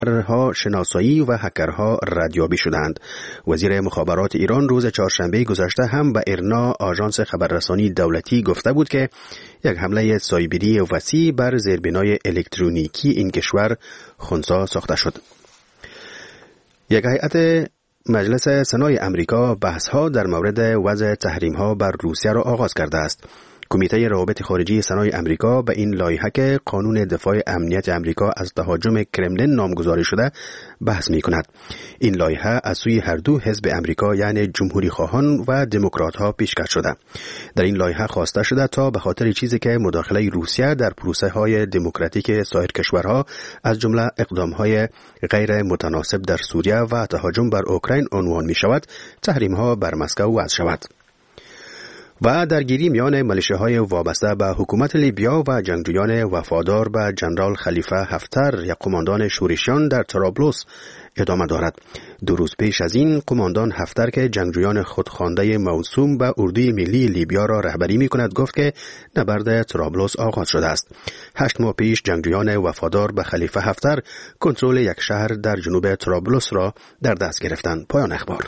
ها شناسایی و هکرها ردیابی شدند. وزیر مخابرات ایران روز چهارشنبه گذشته هم به ایرنا آژانس خبررسانی دولتی گفته بود که یک حمله سایبری وسیع بر زیربنای الکترونیکی این کشور خنثی ساخته شد. یک هیئت مجلس سنای امریکا بحث‌ها در مورد وضع تحریم‌ها بر روسیه را آغاز کرده است. کمیته روابط خارجی سنای امریکا به این لایحه که قانون دفاع امنیت امریکا از تهاجم کرملین نامگذاری شده بحث می‌کند. این لایحه از سوی هر دو حزب امریکا یعنی جمهوری خواهان و دموکرات‌ها پیشکش شده. در این لایحه خواسته شده تا به خاطر چیزی که مداخله روسیه در پروسه‌های دموکراتیک سایر کشورها از جمله اقدام‌های غیر متناسب در سوریه و تهاجم بر اوکراین عنوان می‌شود، تحریم‌ها بر مسکو وضع شود. و درگیری میان ملیشه‌های وابسته به حکومت لیبیا و جنگجویان وفادار به جنرال خلیفه حفتر یا قماندان شورشیان در طرابلس ادامه دارد. 2 روز پیش از این قماندان حفتر که جنگجویان خودخوانده موسوم به اردوی ملی لیبیا را رهبری می‌کند گفت که نبرد طرابلس آغاز شده است. 8 ماه پیش جنگجویان وفادار به خلیفه حفتر کنترل یک شهر در جنوب طرابلس را در دست گرفتند. پایان اخبار.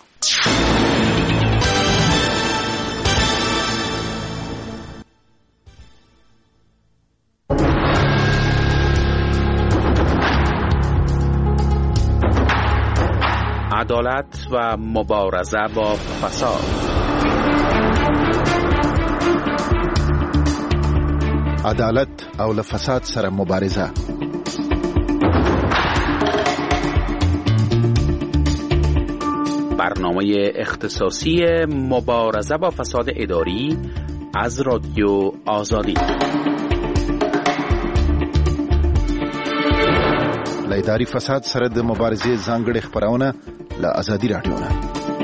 عدالت و مبارزه با فساد. عدالت او له فساد سره مبارزه. برنامه اختصاصی مبارزه با فساد اداری از رادیو آزادی. له اداري فساد سره د مبارزې ځانګړې خبرونه له آزادي رادیو نه.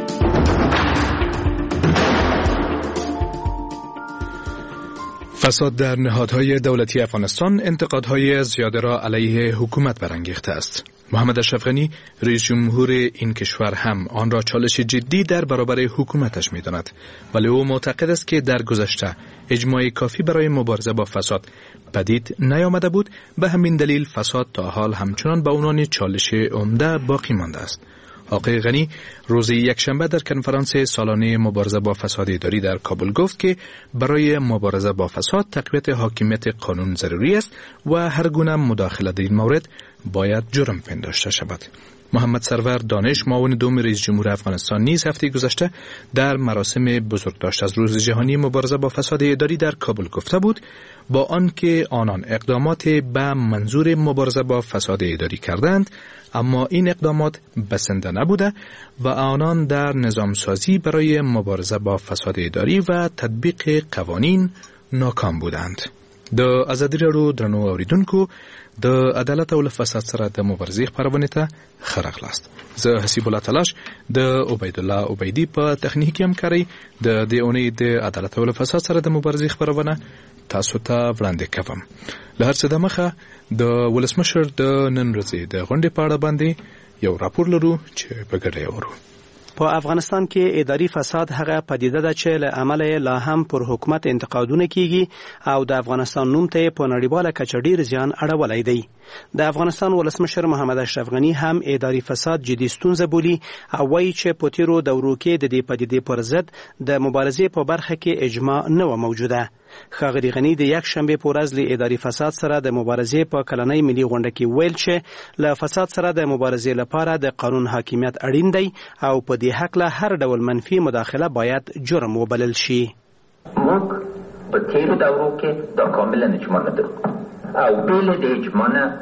فساد در نهادهای دولتی افغانستان انتقادهای زیاده را علیه حکومت برانگیخته است. محمد اشرف غنی رئیس جمهور این کشور هم آن را چالش جدی در برابر حکومتش می‌داند، ولی او معتقد است که در گذشته اجماع کافی برای مبارزه با فساد پدید نیامده بود. به همین دلیل فساد تا حال همچنان به عنوان چالش عمده باقی مانده است. آقای غنی روز یکشنبه در کنفرانس سالانه مبارزه با فساد اداری در کابل گفت که برای مبارزه با فساد تقویت حاکمیت قانون ضروری است و هر گونه مداخله در این مورد باید جرم پنداشته شود. محمد سرور دانش معاون دوم رئیس جمهور افغانستان نیز هفته گذشته در مراسم بزرگداشت از روز جهانی مبارزه با فساد اداری در کابل گفته بود با آنکه آنان اقدامات به منظور مبارزه با فساد اداری کردند، اما این اقدامات بسنده نبوده و آنان در نظام سازی برای مبارزه با فساد اداری و تطبیق قوانین ناکام بودند. د آزادی راډیو درنو اوریدونکو د عدالت او فساد سره د مبارزې خبرونه ته خراغلاست. زه حسیب الله تلاش د عبید الله عبیدی په تخنیکی همکاري د دې اونۍ د عدالت او فساد سره د مبارزې خبرونه تاسو ته وړاندې کوم. له هر څه د مخه د ولسمشر د نن ورځې د غونډې په اړه باندې یو راپور لرو چې په ګډه ورو. په افغانستان کې اداري فساد هغه پدیده ده چې له عمله لا هم پر حکومت انتقادونه کیږي او د افغانستان نوم ته په نړیواله کچه ډیر زیان اړولی دی. د افغانستان ولسمشر محمد اشرف غنی هم اداري فساد جدي ستونزه بولي او وایي چې په تیرو دورو کې د دې پدیدې پر ضد د مبارزې په برخه کې اجماع نه و موجوده. ښاغلي غنی د یک شنبه په ورځ له اداري فساد سره د مبارزې په کلنۍ ملي غونډه کې ویل چې له فساد سره د مبارزې لپاره د قانون حاکمیت اړین دی او په دې حق له هر ډول منفي مداخله باید جرم وبلل شي. موږ په تیرو دورو کې دا کاملا اجماع نه درلود او بل د اجماع نه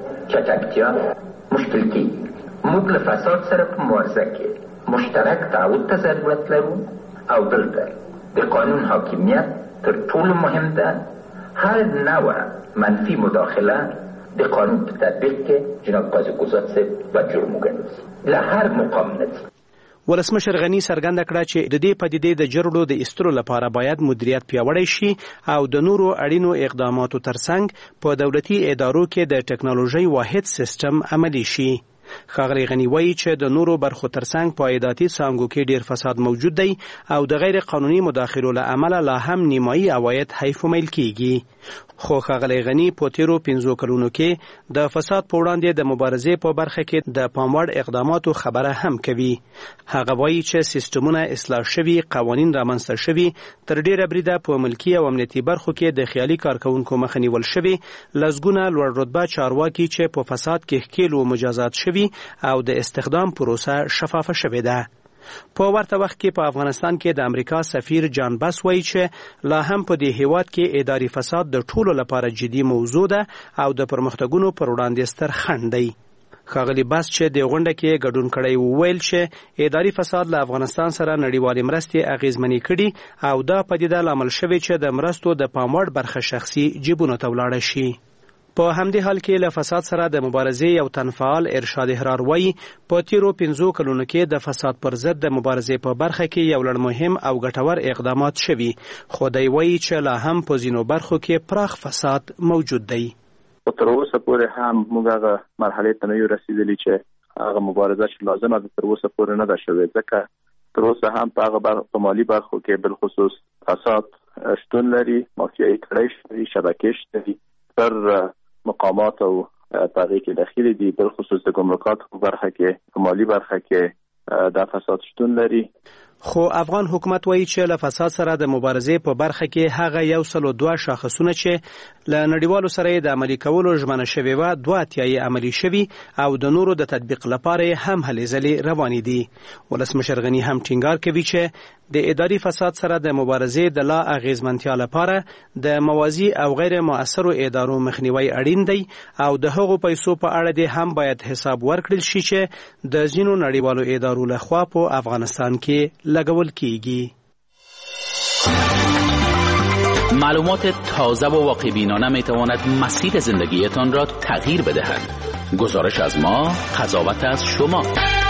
چټکتیا مشکل کیږي. موږ له فساد سره په مبارزه کې مشترک تعهد ته ضرورت لرو او دلته د قانون حاکمیت تر ټولو مهم ده. هر نوع منفی مداخله د قانون په تطبیق کې جناب قاضي قضات صاحب باید جرم وګڼل له هر مقام نه. ولسمشر غنی څرګنده کړه چې د دې پدیدې د جرړو د ایستلو لپاره باید مدیریت پیاوړی شي او د نورو اړینو اقداماتو ترڅنګ په دولتي ادارو کې د ټکنالوژي واحد سیستم عملی شي. ښاغلی غني وایي چې د نورو برخو ترڅنګ په عایداتي څانګو کې ډیر فساد موجود دی او د غیر قانوني مداخلو له امله لا هم نیمایي عواید حیف میل کیږي. خو ښاغلی غني په تیرو 15 کلونو کې د فساد په وړاندې د مبارزې په برخه کې د پاموړ اقداماتو خبره هم کوي. هغه وایي چې سیستمونه اصلاح شوي، قوانین رامنځته شوي، تر ډیره بریده په ملکي او امنیتي برخو کې د خیالي کارکونکو مخه نیول شوي، لسګونه لوړ رتبه چارواکي چې په فساد کې ښکیل و مجازات شوي او د استخدام پروسه شفافه شوې ده. په ورته وخت کې په افغانستان کې د امریکا سفیر جان بس وایي چې لا هم په دې هیواد کې اداري فساد د ټولو لپاره جدي موضوع ده او د پرمختګونو پر وړاندې ستر خنډ دی. ښاغلی بس چې د غونډه کې ګډون کړی وویل چې اداري فساد له افغانستان سره نړیوالې مرستې اغیزمنې کړي او دا پدیده لامل شوې چې د مرستو د پاموړ برخه شخصي جیبونو ته ولاړه شي. په همدې حال کې له فساد سره د مبارزې یو تنفعال ارشاد احرار وایي په تیرو 15 کلونو کې د فساد پر ضد د مبارزې په برخه کې یو لړ مهم او ګټور اقدامات شوي، خو دی وایي چې لا هم په ځینو برخو کې پراخ فساد موجود دی. تر اوسه پورې هم موږ هغه مرحلې ته نه یو رسیدلی چې هغه مبارزه چې لازمه ده تر اوسه پورې نه ده شوې، ځکه تر اوسه هم په هغه مالي برخو کې بالخصوص فساد شتون لري، مافیایي کړۍ شته، شبکې شته تر مقامات او پاغي کې داخلي دي، بالخصوص د ګمرکات په برخه کې، په مالي برخه کې دا فساد شتون لري. خو افغان حکومت وایي چې له فساد سره د مبارزې په برخه کې هغه 102 شاخصونه چې له نړیوالو سره د عملي کولو ژمنه شوې وه 2 عملي شوي او د نورو د تطبیق لپاره هم هلې ځلې روانې دي. ولسمشر غني هم ټینګار کوي چې د اداري فساد سره د مبارزې د لا اغیزمنتیا لپاره د موازی او غیر مؤثرو ادارو مخنیوي اړین دی او د هغو پیسو په اړه دې هم باید حساب ورکړل شي چې د ځینو نړیوالو ادارو لخوا په افغانستان کې لګول کیږي. معلومات تازه و واقع بینانه می تواند مسیر زندگیتان را تغییر بدهد. گزارش از ما، قضاوت از شما.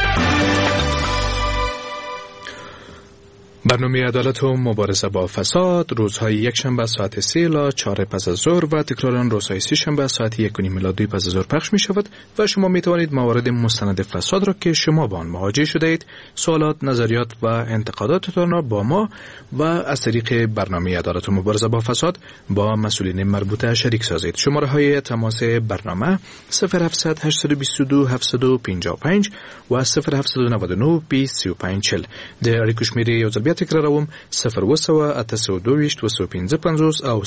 برنامه عدالت و مبارزه با فساد روزهای یکشنبه ساعت 3 الی 4 پس از ظهر و تکرار آن روزهای سه‌شنبه ساعت 1:30 الی 2 پس از ظهر پخش می شود و شما می توانید موارد مستند فساد را که شما با آن مواجه شده اید، سوالات، نظریات و انتقاداتتان را با ما و از طریق برنامه عدالت و مبارزه با فساد با مسئولین مربوطه شریک سازید. شماره های تماس برنامه 0700 822 755 و 0799 203540. در اړیکو یو ځل بیا تکراروم 0 822 255 او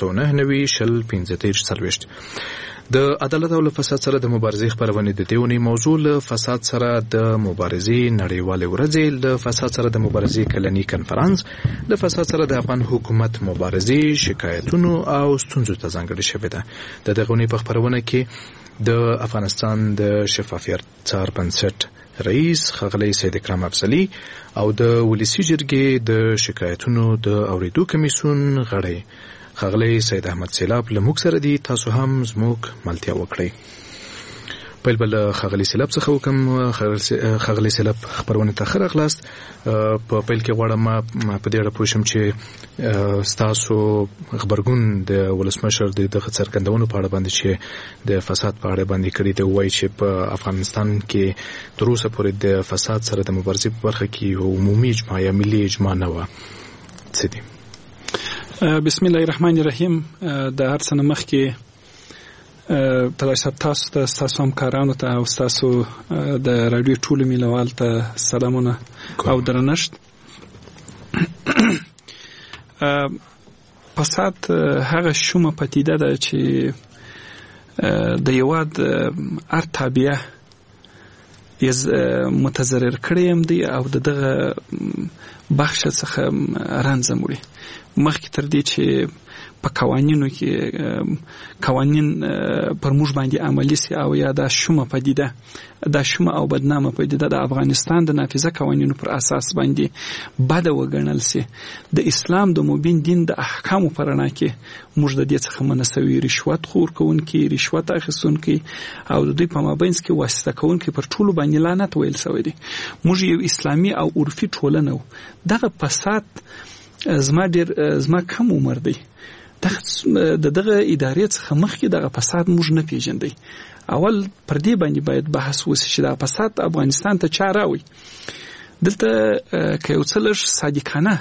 0 د عدالت او فساد سره د مبارزې خبرونه د دیونی موضوع له فساد سره د مبارزې نړیواله ورځ، د فساد سره د مبارزې کلنی کنفرانس، د فساد سره د افغان حکومت مبارزې، شکایتونو او ستونزو ته ځانګړې شوې ده. د دغه په خبرونه کې د افغانستان د شفافیت څار بنسټ رئیس ښاغلی سید اکرم افضلي او د ولسی جرګې د شکایتونو د اوریدو کمیسیون غړی ښاغلی سید احمد سیلاب له موږ سره دي. تاسو هم زموږ ملتیا وکړئ. پیل بل ښاغلی سیلاب څخه وکم. ښاغلی سیلاب خبرونه ته ښه راغلاست. په پیل کې غواړم په دې اړه پوه شم چې ستاسو خبرګون د ولسمشر د دغه څرګندونو په اړه باندې چې د فساد په اړه باندې کړی دی، وایي چې په افغانستان کې تر اوسه پورې د فساد سره د مبارزې په برخه کې یو عمومي اجماع یا ملي اجماع نه وه. څه دي؟ بسم الله الرحمن الرحیم. د هر څه نه مخکې تاسو همکارانو ته او تاسو د رادیو ټولو مینوال ته سلامونه او درنښت. فساد هغه شومه پدیده ده چې د یواد هر تابعه متضرر کړی دی او دغه بخش څخه رنځ مړي. مخکې تر دې چې په قوانینو کې قوانین پر موږ باندې عملي سي او یا دا شومه پدیده، دا شومه او بدنامه پدیده د افغانستان د نافذه قوانینو پر اساس باندې بد وګڼل سي، د اسلام د مبین دین د احکامو پر رڼا کې موږ د دې څخه منسوي رشوت خور کوونکي، رشوت اخیستونکي او د دوی په مابینځ کې واسطه کوونکي پر ټولو باندې لعنت ویل شوی دی. موږ یو اسلامي او عرفي ټولنه وو. دغه فساد زما کم عمر دی. دغه ادارې څخه مخکې دغه فساد موږ نه پیژندی اول پر دې باندې باید بحث وشي چې دا فساد افغانستان ته چا راوړي. دلته که یو څه لږ صادقانه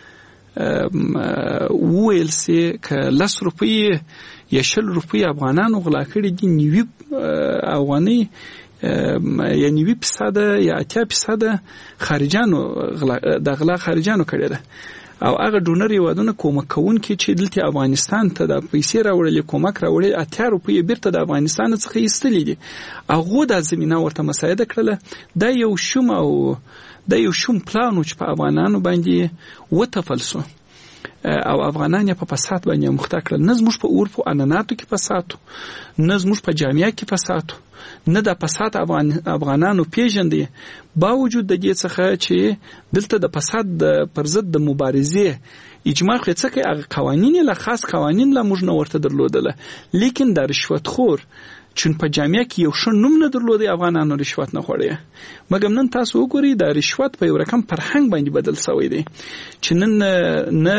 وویل سي که 10 روپۍ یا 20 روپۍ افغانانو غلا کړي دي 90 افغانۍ یا 90% یا 80% خارجانو د غلا خارجانو کړي ده او هغه ډونر یوادونه کومک کوونکي چې دلته افغانستان ته د پیسې راوړلې کومک راوړلې 80 روپۍ بیرته د افغانستان څخه ایستلې دي. هغه د زمينه ورته مساعده کړله. دا یو شوم او د یو شوم پلان چې په افغانانو باندې وتفلسو او افغانان په فساد باندې مخته کړل. نه زموږ په اورفو اناناتو کې فساد، نه زموږ په جامعه کې فساد، نه د فساد افغانانو پیژندې. باوجود د دې څخه چې دلته د فساد پر ضد د مبارزې اجماع خڅه کې هغه قوانين له خاص قوانين له موږ نه ورته درلودله، لیکن د رشوت خور چون په جامعه کې یو ښه نوم نه درلودي افغانانو رشوت نه خوړي. مګم نن تاسو وګورئ د رشوت په یو رقم فرهنګ باندې بدل شوی دی چې نن نه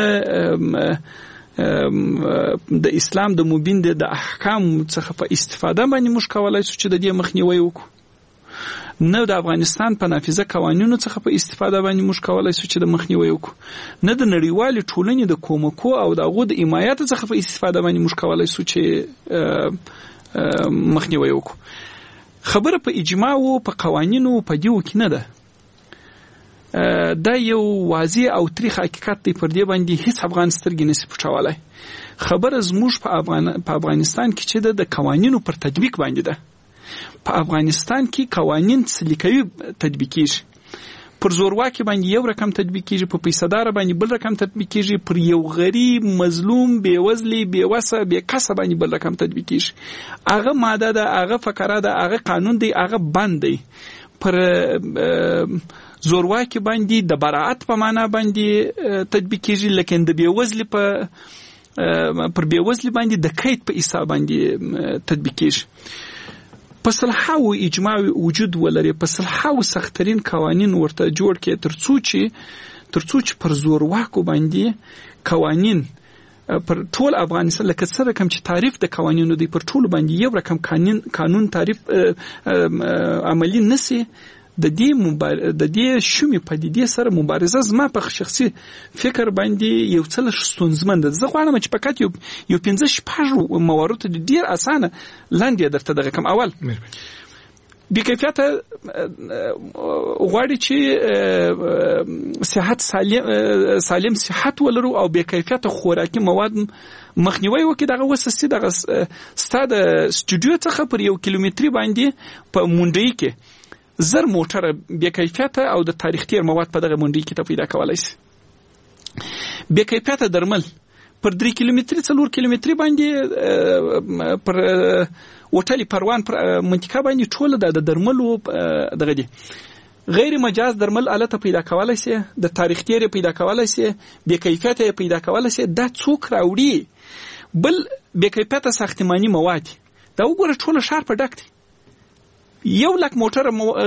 د اسلام د مبین د احکام څخه په استفاده باندې موږ کولای شو چې د دې مخنیوي وکړو، نه د افغانستان په نافذه قوانینو څخه په استفاده باندې موږ کولای شو چې د مخنیوي وکړو، نه د نړیوالې ټولنې د کومکو او د هغو د حمایت څخه په استفاده باندې موږ کولای شو چې مخنیوي وکړو. خبره په اجماع او په قوانینو په دیو کې نه ده. دا یو واضح او تاریخ حقیقت دی، پر دې باندې هیڅ افغان سترګې نشي پټولای. خبره زموږ په افغانستان کې چې د قوانینو پر تطبیق باندې ده. په افغانستان کې قوانین سلیقوي تطبیق کیږي، پر زورواکي باندې یو رقم تطبیق کیږي، په پیسدار باندې بل رقم تطبیق کیږي، پر یو غریب مظلوم بیوزلی بیوسه بیکسه باندې بل رقم تطبیق کیږي. هغه ماده ده، هغه فقره ده، هغه قانون دی، هغه بند دی. پر زورواکي باندې د براءت په معنا باندې تطبیق کیږي، لیکن د بیوزلی پر بیوزلی باندې د قید په حساب باندې تطبیق کیږي. په صلحاو اجماع وجود ولري، په صلحاو سخترین قوانین ورته جوړ کړي ترڅو چې پر زورواکو باندې قوانین پر ټول افغانستان لکه څنګه کوم چې تعریف د قوانینو دی پر ټول باندې یو رقم قانون تعریف عملی نسی. د دې شومې پدیدې سره مبارزه زما په شخصي فکر باندې یو څه ستونزمن ده. زه غواړم چې فقط یو 15 موارد ډیر اسانه لاندې درته دغه کوم. اول بې کیفیته غواړي چې صحت سالم صحت ولرو او بې کیفیته خوراکي مواد مخنیوي وکړي. دغه وسستي دغه ستاد سټوډیو څخه پر 1 کیلومتر باندې په مونډي کې زر موټر بې کیفیته او د تاریخ تیر مواد په دغه منډي کې ته پیدا کولای شي. بې کیفیته درمل پر 3 کیلومتر 4 کیلومتر باندې پر وټلی پروان پر منطقه باندې ټول د درملو دغه دي. غیر مجاز درمل الته پیدا کولای شي، د تاریخ تیر پیدا کولای شي، بې کیفیته پیدا کولای شي. دا څوک راوړي؟ بل بې کیفیته ساختماني مواد دا وګوره ټول شهر په ډک دي. 1 لک موټر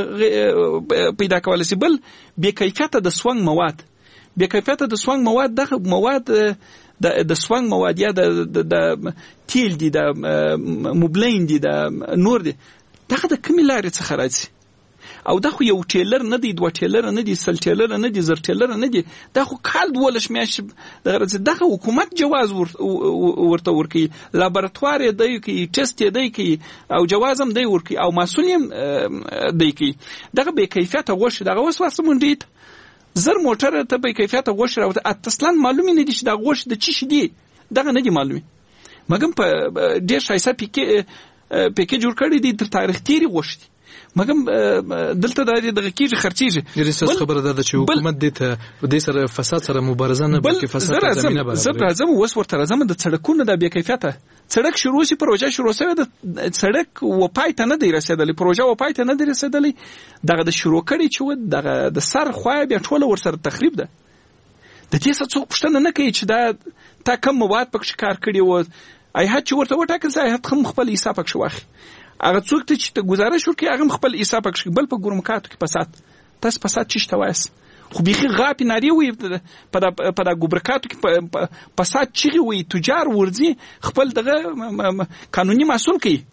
پیدا کولای شي. بل بې کیفیته د سوانګ مواد، بې کیفیته د سوانګ مواد دغه مواد د سوانګ مواد یا د تیل دي، د موبلین دي، د نور دي. دغه د کومې لارې څخه راځي؟ او دا خو یو ټیلر نه دی، 2 ټیلر نه دی، 100 ټیلر نه دی، 1000 ټیلر نه دی. دا خو کال 12 میاشتې دغه حکومت جواز ورته ورکوي، لابراتوار دی کوي، ټیسټ دی کوي او جواز هم دی ورکوي او مسؤل هم دی کوي. دغه بې کیفیته غوښه دغه وسوسه مونډي زر موټر ته بې کیفیته غوښه راوته اصلا معلومه نه دي چې دا غوښه د چی شي دی، دغه نه دي معلومه. مګم په ډیر شایسته پکې جوړ کړی دي تر تاریخ تیری غوښه. مګم دلته دغه کیږي خرچیږي. ریسس خبره ده چې حکومت د دې سره فساد سره مبارزه نه بلکې فساد ته زمينه برابروي. زه راځم اوس ورته راځم د سړکونو د بې کیفیته سړک شروع شي، پروژه شروع شوه، د سړک وپای ته نه دی رسیدلی، پروژه وپای ته نه دی رسیدلی. دغه د شروع کړي چې دغه د سر خو بیا ټوله ورسره تخریب ده. د دې څه څوک پوښتنه نه کوي چې دا تا کوم مواد پکې کار کړی و، ایهات چې ورته وټاکل ځای هغه خپل حساب پکې واخلي. هغه څوک ته چې ته گزارش ورکړي هغه خپل حساب پکې بل په ګورمکاتو کې فساد. تاسو فساد چی شته وایس؟ خو بيخي غاپی ناری وي په دا ګوبرکاتو کې فساد چی وي؟ تجار ورځي خپل دغه قانوني مسؤل کوي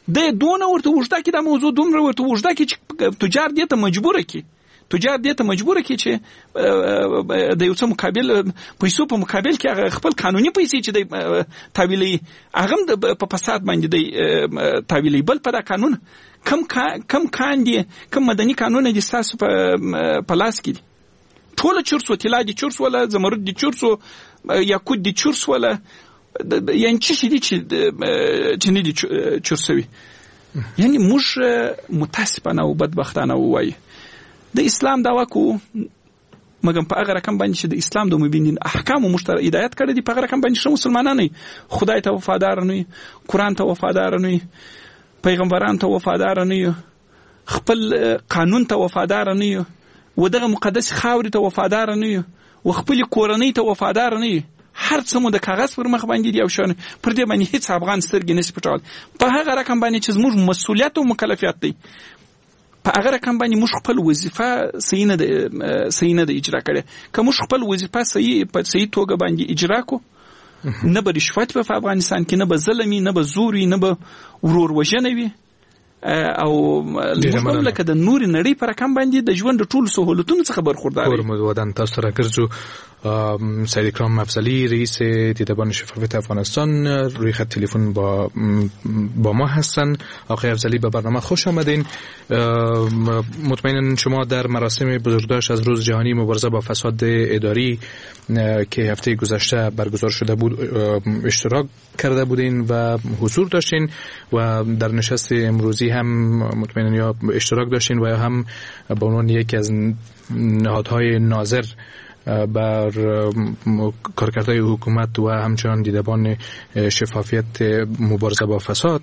د دونه ورته وژده کې د موضوع دومره ورته وژده کې چې تجار دې ته مجبوره کی چې د یو څه مقابل پیسو په مقابل کې هغه خپل قانوني پیسې چې د تحویلي هغه په فساد باندې د تحویلي بل په دا قانون کم کاندي کم مدني قانون دي تاسو په لاس کې دي ټول چورس و طلا دي چورس ولا زمرد دي چورس یاقوت دي چورس ولا یعنی چی دي چې نه دي چورسوي یعنی موږ متاسفانه او بدبختانه وایي د اسلام دعوا کو مګم په هغه رقم باندې چې د اسلام د مبینین احکام مشترک هدایت کړی دي په هغه رقم باندې شمو مسلمانان نه خدای ته وفادار نه قرآن ته وفادار نه پیغمبران ته وفادار نه خپل قانون ته وفادار نه و دغه مقدس خاورې ته وفادار نه و خپل کورنۍ ته وفادار نه هر څه مو د کاغذ پر مخ باندې دی او شان پر دې باندې هیڅ افغان سترګې نشي پټول په هغه رقم باندې چې زموږ مسؤلیت او مکلفیت دی په هغه رقم باندې موږ خپل وظیفه صحیح نه د اجرا کړي که موږ خپل وظیفه په صحیح توګه باندې اجرا کو نه به رشوت په افغانستان کې نه به ظلمي نه به زوري نه به ورور وژنه وي او موږ لکه د نور نړۍ پر رقم باندې د ژوند ټول سہولتونو څخه برخوردار یو ودان تاسو راګرځو سید اکرام افضلی رئیس دیدبان شفافیت افغانستان روی خط تلفن با ما هستن. آقای افضلی به برنامه خوش آمدین. مطمئنا شما در مراسم بزرگداشت از روز جهانی مبارزه با فساد اداری که هفته گذشته برگزار شده بود اشتراک کرده بودین و حضور داشتین و در نشست امروزی هم مطمئنا یا اشتراک داشتین و یا هم به عنوان یکی از نهادهای ناظر بر کارکردهای حکومت و همچنان دیدبان شفافیت مبارزه با فساد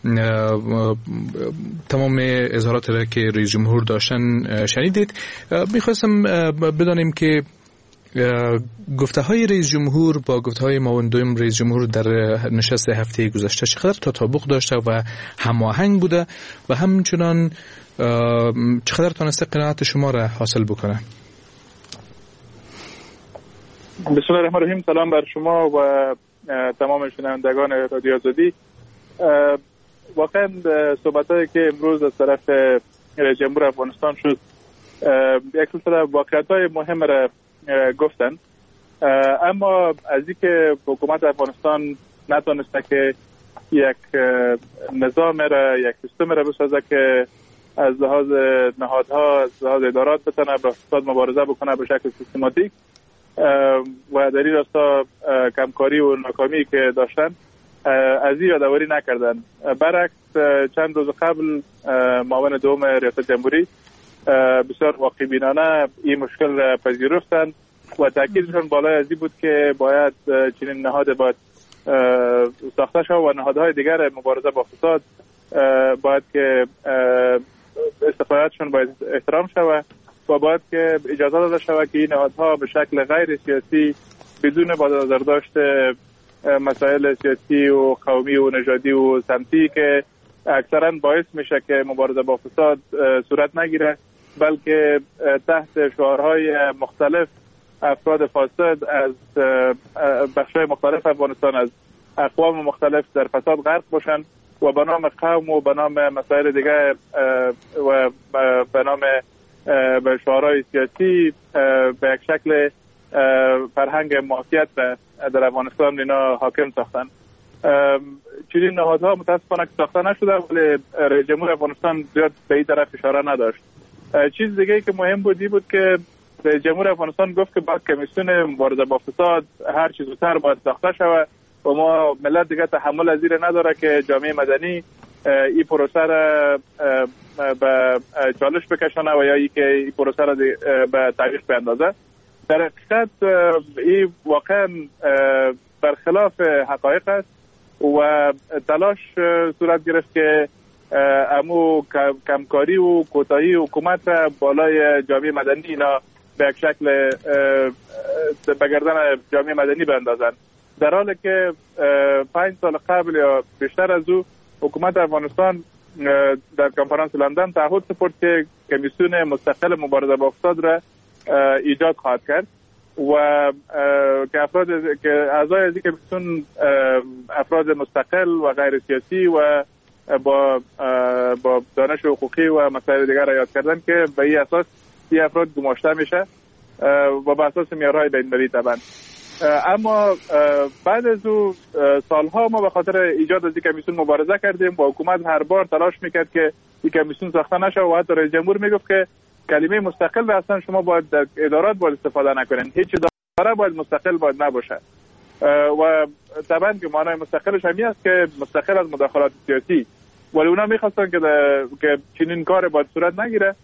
تمام اظهارات را که رئیس جمهور داشتن شنیدید. میخواستم بدانیم که گفته های رئیس جمهور با گفته های معاون دوم رئیس جمهور در نشست هفته گذشته چقدر تطابق داشته و هماهنگ بوده و همچنان چقدر تونسته قناعت شما را حاصل بکنه؟ بسم الله الرحمن الرحیم. سلام بر شما و تمام شنوندگان رادیو آزادی. واقعا صحبتایی که امروز از طرف رئیس جمهور افغانستان شد یک سلسله واقعیت‌های مهم را گفتن، اما از اینکه حکومت افغانستان نتونسته که یک نظام را یک سیستم را بسازه که از لحاظ نهادها از لحاظ ادارات بتونه با فساد مبارزه بکنه به شکل سیستماتیک و در این راستا کمکاری و ناکامی که داشتن از این یادآوری نکردن. برعکس چند روز قبل معاون دوم ریاست جمهوری بسیار واقع بینانه این مشکل را پذیرفتن و تاکیدشون بالای از این بود که باید چنین نهاد باید ساخته شود و نهادهای دیگر مبارزه با فساد باید که استقلالشون باید احترام شود و باید که اجازه داده شود که این نهادها به شکل غیر سیاسی بدون با نظر داشت مسائل سیاسی و قومی و نژادی و سمتی که اکثرا باعث میشه که مبارزه با فساد صورت نگیره، بلکه تحت شعارهای مختلف افراد فاسد از بخش‌های مختلف افغانستان از اقوام مختلف در فساد غرق باشن و به نام قوم و به نام مسائل دیگه و به نام به شعارهای سیاسی به یک شکل فرهنگ معافیت در افغانستان اینا حاکم ساختن. چنین نهادها متاسفانه که ساخته نشده ولی رئیس جمهور افغانستان زیاد به این طرف اشاره نداشت. چیز دیگه که مهم بود که رئیس جمهور افغانستان گفت که باید کمیسیون مبارزه با فساد هر چیز زودتر باید ساخته شود و ما ملت دیگه تحمل از این نداره که جامعه مدنی این پروسه را به چالش بکشانه و یا ای که این پروسه را به تعریف بیندازه. در حقیقت این واقعا برخلاف حقایق است و تلاش صورت گرفت که امو کمکاری و کوتاهی حکومت را بالای جامعه مدنی اینا به یک شکل به گردن جامعه مدنی بیندازن، در حالی که 5 سال قبل یا بیشتر از او حکومت افغانستان در کنفرانس لندن تعهد سپرد که کمیسیون مستقل مبارزه با فساد را ایجاد خواهد کرد و که اعضای از این کمیسیون افراد مستقل و غیر سیاسی و با دانش حقوقی و مسائل دیگر را یاد کردن که به این اساس این افراد گماشته میشه و به اساس معیارهای بین‌المللی طبعا. اما بعد از او سالها ما به خاطر ایجاد از این کمیسیون مبارزه کردیم و حکومت هر بار تلاش میکرد که این کمیسیون ساخته نشه و حتی رئیس جمهور میگفت که کلمه مستقل اصلا شما باید در ادارات باید استفاده نکنین، هیچ اداره باید مستقل باید نباشه و طبعا که معنای مستقلش همی است که مستقل از مداخلات سیاسی، ولی اونا میخواستن که چنین کار باید صورت نگیره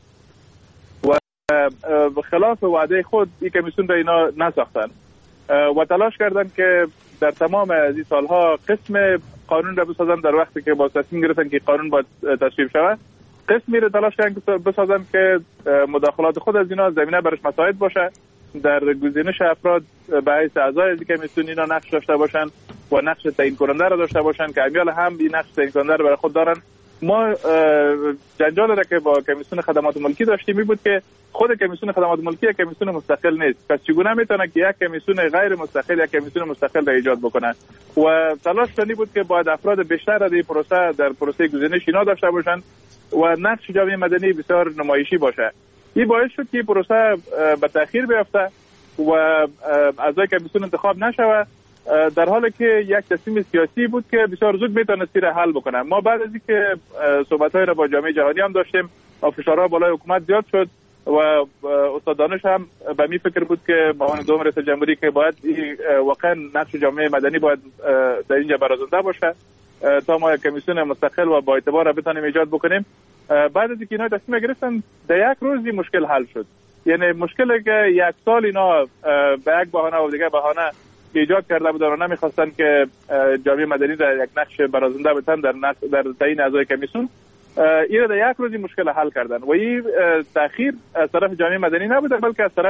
و خلاف وعده خود این کمیسیون را اینا نساختن و تلاش کردن که در تمام از این سالها قسم قانون را بسازن در وقتی که با تصمیم گرفتن که قانون باید تصویب شود، قسمی را تلاش کردن که بسازن که مداخلات خود از اینا زمینه برش مساعد باشه، در گزینش افراد به حیث اعضای از کمیسیون اینا نقش داشته باشن و نقش تعیین کننده را داشته باشن که امیال هم این نقش تعیین کننده را برای خود دارن. ما جنجال را که با کمیسیون خدمات ملکی داشتیم این بود که خود کمیسیون خدمات ملکی یک کمیسیون مستقل نیست، پس چگونه میتونه که یک کمیسیون غیر مستقل یک کمیسیون مستقل را ایجاد بکنه و تلاش کنی بود که باید افراد بیشتر در پروسه گزینش اینا داشته باشن و نقش جامعه مدنی بسیار نمایشی باشه. این باعث شد که پروسه به تأخیر بیفته و اعضای کمیسیون انتخاب نشود، در حالی که یک تصمیم سیاسی بود که بسیار زود میتونست را حل بکنه. ما بعد از اینکه صحبت‌های را با جامعه جهانی هم داشتیم و فشارها بالای حکومت زیاد شد و استاد دانش هم به می فکر بود که به عنوان دوم رئیس جمهوری که باید واقعا نقش جامعه مدنی باید در اینجا برازنده باشه تا ما یک کمیسیون مستقل و با اعتبار را بتونیم ایجاد بکنیم. بعد از اینکه اینا تصمیم گرفتن در یک روزی مشکل حل شد، یعنی مشکلی که یک سال اینا به یک بهانه و دیگه بهانه ایجاد کرده بودن و نمیخواستن که جامعه مدنی در یک نقش برازنده بتن در تعیین اعضای کمیسیون، این در یک روزی مشکل حل کردن و این تأخیر از طرف جامعه مدنی نبوده بلکه از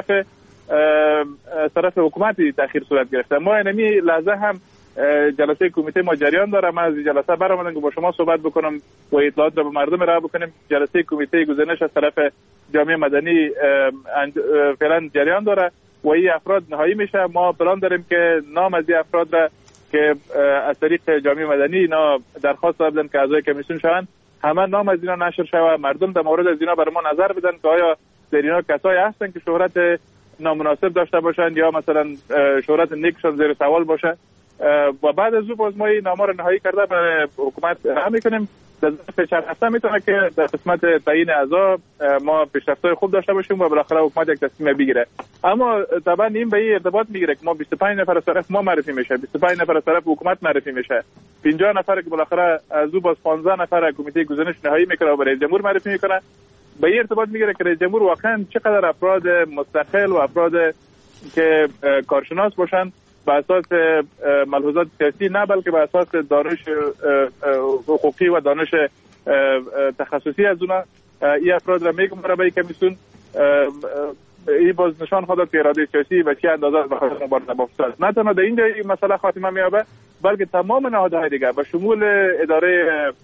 طرف حکومتی تأخیر صورت گرفته. ما اینمی لحظه هم جلسه کمیته ما جریان داره، من از جلسه برآمدم که با شما صحبت بکنم و اطلاعات را به مردم ارائه بکنیم. جلسه کمیته گزینش از طرف جامعه مدنی فعلا جریان داره و این افراد نهایی میشه. ما پلان داریم که نام از این افراد را که از طریق جامعه مدنی اینا درخواست دادن که اعضای کمیسیون شوند، همه نام از اینا نشر شود، مردم در مورد از اینا برای ما نظر بدن که آیا در اینا کسایی هستن که شهرت نامناسب داشته باشند یا مثلا شهرت نیکشان زیر سوال باشه و بعد از او باز ما این نامه را نهایی کرده به حکومت ارائه میکنیم. در ظرف چند هفته میتونه که در قسمت تعیین اعضا ما پیشرفت‌های خوب داشته باشیم و بالاخره حکومت یک تصمیم بگیره. اما طبعا این به این ارتباط میگیره که ما 25 نفر از طرف ما معرفی میشه، 25 نفر از طرف حکومت معرفی میشه، 50 نفر که بالاخره از او باز 15 نفر کمیته گزینش نهایی میکنه و به رئیس جمهور معرفی میکنه. به این ارتباط میگیره که رئیس جمهور واقعا چقدر افراد مستقل و افراد که کارشناس باشن به اساس ملحوظات سیاسی نه بلکه به اساس دانش حقوقی و دانش تخصصی از اونا این افراد را میگم برای کمیسیون. این باز نشان خواهد که اراده سیاسی و چه اندازه به خاطر مبارزه با فساد نه تنها در اینجا این مسئله خاتمه مییابه بلکه تمام نهادهای دیگه به شمول اداره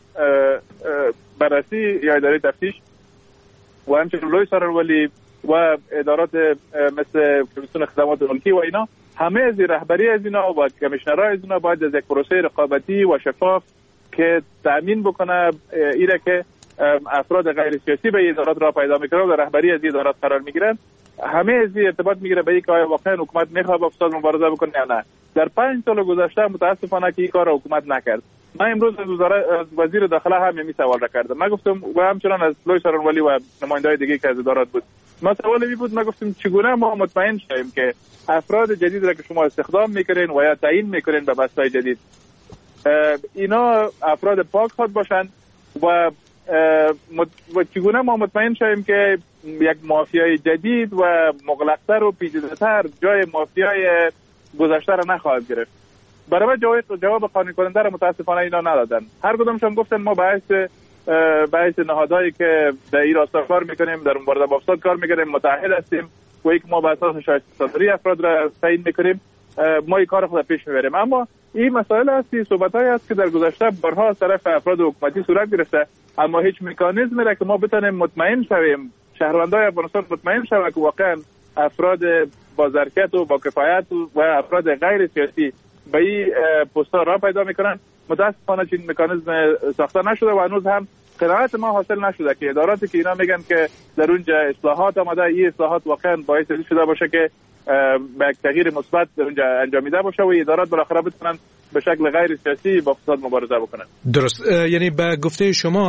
بررسی یا اداره تفتیش و همچنین لوی سرالولی و ادارات مثل کمیسیون خدمات ملکی و اینا، همه از رهبری از اینا و کمیشنرها از اینا باید از یک پروسه رقابتی و شفاف که تأمین بکنه ایره که افراد غیر سیاسی به ادارات را پیدا میکنه و رهبری از ادارات قرار میگیرن، همه از ارتباط میگیره به اینکه آیا واقعا حکومت میخواد با فساد مبارزه بکنه یا نه. در 5 سال گذشته متاسفانه که این کار حکومت نکرد. من امروز از وزیر داخله هم این سوال را کردم. من گفتم و همچنان از لوی سرانولی و نماینده‌های دیگه که از ادارات بود، ما سوال این بود، ما گفتیم چگونه ما مطمئن شیم که افراد جدید را که شما استخدام میکنین و یا تعیین میکنین به بسته‌های جدید اینا افراد پاک خود باشن و چگونه ما مطمئن شیم که یک مافیای جدید و مغلق‌تر و پیچیده‌تر جای مافیای گذشته را نخواهد گرفت. برای جواب قانع کننده را متاسفانه اینا ندادن. هر کدومشون گفتن ما بحث نهادهایی که در این راستا کار میکنیم، در مبارزه با فساد کار میکنیم متأهل هستیم و یک ما به اساس شایسته سازی افراد را تعیین میکنیم، ما این کار خود پیش میبریم. اما این مسائل هستی صحبتایی است که در گذشته بارها از طرف افراد حکومتی صورت گرفته، اما هیچ مکانیزمی را که ما بتونیم مطمئن شویم، شهروندان افغانستان مطمئن شوند که واقعا افراد با ظرفیت و با کفایت و افراد غیر سیاسی به این پست‌ها را پیدا میکنن، متاسفانه این مکانیزم ساخته نشده و هنوز هم قناعت ما حاصل نشده که اداراتی که اینا میگن که در اونجا اصلاحات آمده، این اصلاحات واقعا باعث شده باشه که به تغییر مثبت در اونجا انجامیده باشه و ادارات بالاخره بتونن به شکل غیر سیاسی با فساد مبارزه بکنن. درست، یعنی به گفته شما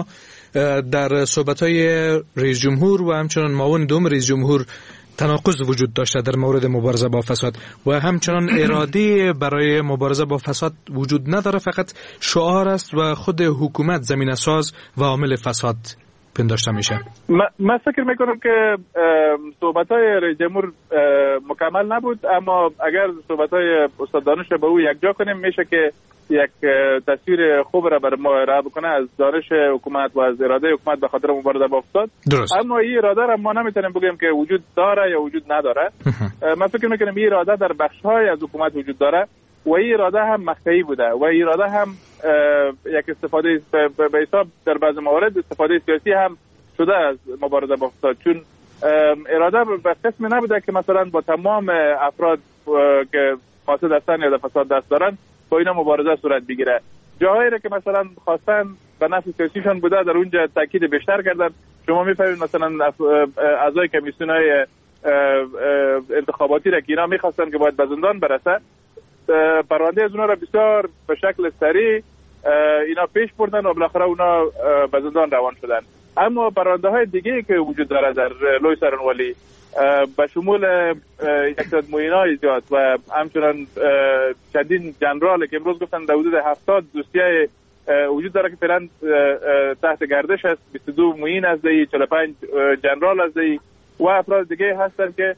در صحبت‌های رئیس جمهور و همچنان معاون دوم رئیس جمهور تناقض وجود داشته در مورد مبارزه با فساد و همچنان اراده برای مبارزه با فساد وجود نداره، فقط شعار است و خود حکومت زمینه ساز و عامل فساد پنداشته میشه. من فکر میکنم که صحبت‌های رئیس جمهور مکمل نبود، اما اگر صحبت‌های استاد دانش به او یکجا کنیم میشه که یک تصویر خوب را برای ما ارائه بکنه از دانش حکومت و از اراده حکومت به خاطر مبارزه با فساد. اما این اراده را ما نمیتونیم بگیم که وجود داره یا وجود نداره. من فکر میکنم این اراده در بخش‌های از حکومت وجود داره و این اراده هم مخفی بوده و این اراده هم یک استفاده به حساب در بعض موارد استفاده سیاسی هم شده از مبارزه با فساد، چون اراده به قسم نبوده که مثلا با تمام افراد که قاصد هستن یا در فساد دست دارن با اینا مبارزه صورت بگیره. جاهایی را که مثلا خواستن به نفع سیاسیشان بوده در اونجا تاکید بیشتر کردن. شما میفهمید مثلا اعضای کمیسیون‌های انتخاباتی را که اینا میخواستن که باید به زندان برسه، پرونده از اونا را بسیار به شکل سریع اینا پیش بردن و بالاخره اونا به زندان روان شدن. اما پرونده های دیگه که وجود داره در لوی سرنولی به شمول یک تعداد معینای زیاد و همچنان چندین جنرال که امروز گفتن در حدود 70 دوسیه وجود داره که فعلا تحت گردش است. 22 معین از دی، 45 جنرال از دی و افراد دیگه هستن که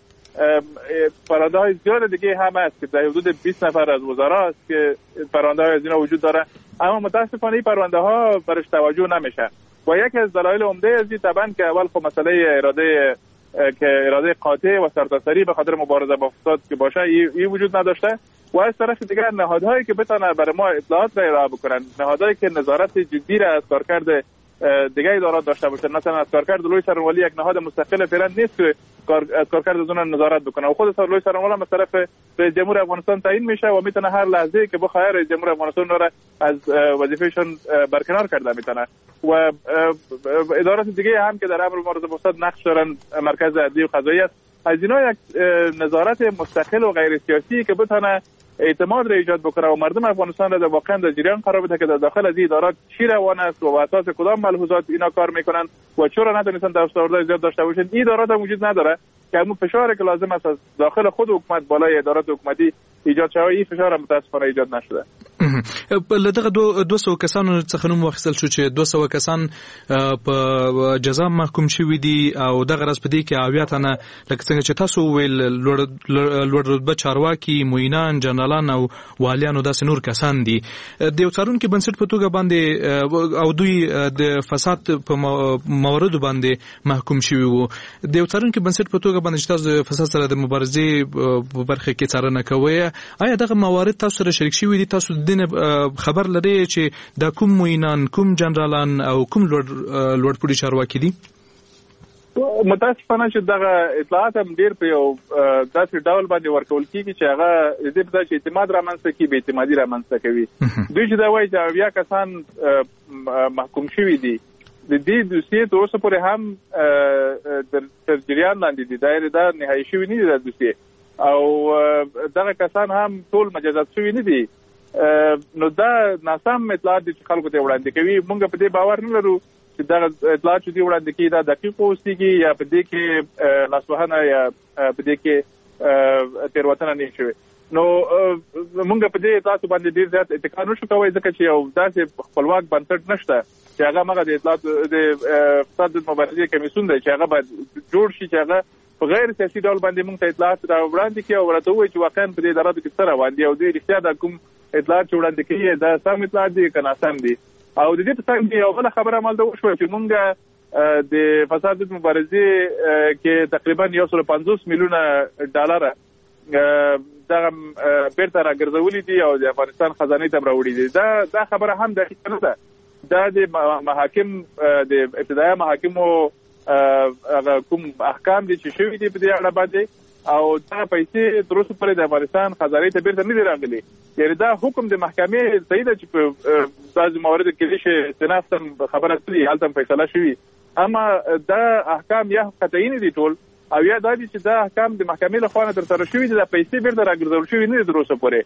پرونده های زیاد دیگه هم هست که در حدود 20 نفر از وزرا است که پرونده های از اینا وجود داره، اما متاسفانه این پرونده ها برش توجه نمیشه و یکی از دلایل عمده از این طبعا که اول خب مسئله اراده قاطع و سرتاسری به خاطر مبارزه با فساد که باشه این وجود نداشته و از طرف دیگر نهادهایی که بتونه برای ما اطلاعات را ارائه بکنن، نهادهایی که نظارت جدی را از کارکرد دیگه ادارات داشته باشن. مثلا از کارکرد لوی سرنولی یک نهاد مستقل فعلا نیست که از کارکرد از اون نظارت بکنه و خود لوی سرنولی از طرف رئیس جمهور افغانستان تعیین میشه و میتونه هر لحظه که بخواد رئیس جمهور افغانستان را از وظیفهشون برکنار کرده میتونه و ادارات دیگه هم که در امر مبارزه با فساد نقش دارن، مرکز عدلی و قضایی است، از اینا یک نظارت مستقل و غیر سیاسی که بتونه اعتماد را ایجاد بکنه و مردم افغانستان را در واقع در جریان قرار بده که در داخل از این ادارات چی روان است و اساس کدام ملحوظات اینا کار میکنن و چرا نتونستن دستاوردهای زیاد داشته باشن. این ادارات هم وجود نداره که همون فشاری که لازم است از داخل خود حکومت بالای ادارات حکومتی ایجاد شوه، این فشار هم متاسفانه ایجاد نشده. لدغه 200 کسانو څخه نوم واخیستل شو چې 200 کسان په جزا محکوم شوي دي او دغه راز په دې کې اویا تنه لکه څنګه چې تاسو ویل لوړ رتبه چارواکي، معینان، جنرالان او والیانو داسې نور کسان دي. د یو څارونکي بنسټ په توګه باندې او دوی د فساد په موردو باندې محکوم شوي وو. د یو څارونکي بنسټ په توګه باندې چې تاسو د فساد سره د مبارزې په برخه کې څارنه کوئ، آیا دغه موارد تاسو سره شریک شوي دي؟ تاسو دین خبر لري چې دا کوم معینان، کوم جنرالان او کوم لوړ پوړي چارواکي دي؟ متاسفانه چې دغه اطلاعات هم ډیر په یو داسې ډول باندې ورکول کیږي چې هغه دې په چې اعتماد رامنځته کوي، به اعتمادي رامنځته کوي. دوی چې دا وایي چې اویا کسان محکوم شوي دي، د دې دوسیې تر اوسه پورې هم تر جریان لاندې دي، دا نهایي شوي نه دي دا دوسیې او دغه کسان هم ټول مجازات شوي نه دي. نو دا ناسم اطلاعات دي چې خلکو ته وړاندې کوي. موږ په دې باور نه لرو چې دا اطلاعات چې وړاندې کوي دا دقیق اوسېږي یا په دې کې لاسوهنه یا په دې کې تېروتنه نه شوې. نو موږ په دې تاسو باندې ډیر زیات اتکا نشو کولی ځکه چې یو داسې خپلواک بنسټ نشته چې هغه مغه د اطلاعات د فساد مبارزې کمیسیون دی چې هغه باید جوړ شي چې هغه په غیر سیاسي ډول باندې موږ ته اطلاعات را وړاندې کړي او ورته ووایي چې واقعا په دې اداراتو کې څه روان دي او دوی رښتیا دا کوم اطلاعات چې وړاندې کوي دا سم اطلاعات دي که ناسم دي. او د دې په څنګ کې یو بله خبره همالته وشوه چې موږ د فساد ضد مبارزې کې تقریبا 150 میلیونه ډالر دغه بیرته راګرځولي دي او د افغانستان خزانې ته هم راوړي دي. دا خبره هم دقیقه نه ده. دا د محاکم د ابتدایي محاکمو کوم احکام دي چې شوي دي په دې اړه باندې او دا پیسې تر اوسه پورې د افغانستان خزانه ته بیرته نه دي راغلي. یعنی دا حکم د محکمې صحیح ده چې په بعضې موارد کې چې استئناف ته خبره کړې هلته فیصله شوي، اما دا احکام یا قطعي نه دي ټول او یا دا دي چې دا احکام د محکمې له خوا نه ترسره شوي دي، دا پیسې بیرته راګرځول شوي نه دي تر اوسه پورې.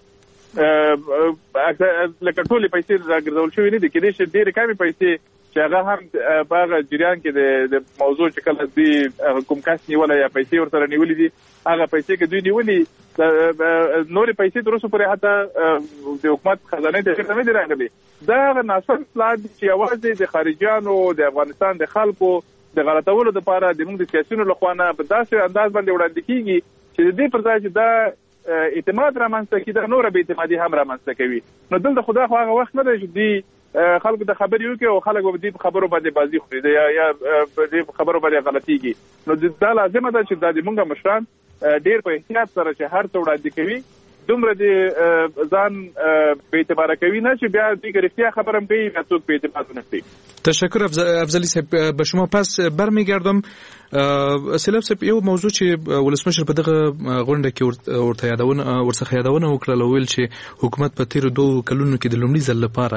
لکه ټولې پیسې راګرځول شوي نه دي، کېدای شي ډېرې کمې پیسې چې هغه هم په هغه جریان کې د موضوع چې کله دوی کوم کس نیولی یا پیسې ورسره نیولې دي هغه پیسې که دوی نیولي نورې پیسې تر اوسه پورې حتی د حکومت خزانې ته بیرته نه دي راغلي. دا هغه ناسم اصلاحات دي چې یوازې د خارجیانو د افغانستان د خلکو د غلطولو دپاره د موږ د سیاسیونو له خوا نه په داسې انداز باندې وړاندې کېږي چې د دې پر ځای چې دا اعتماد رامنځته کړي دا نوره بې اعتمادي هم رامنځته کوي. نو دلته خو دا خو هغه وخت نه دی چې دوی خلکو ته خبرې وکړي او خلک به دې خبرو باندې بازي خوري یا دې خبرو باندې غلطېږي. نو دا لازمه ده چې دا د موږ مشران ډېر په احتیاط سره چې هر څه وړاندې کوي دومره د ځان به اعتباره کوي نه چې بیا دیگه رفتیا خبرم کوي بیا څوک به اعتماد نکړي. تشکر افضلی صاحب. به شما پس برمیگردم. سیلاب صاحب یو موضوع چې ولسمشر په دغه غونډه کې ورته یادونه وکړه ویل چې حکومت په تیرو 2 کلونو کې د لومړي ځل لپاره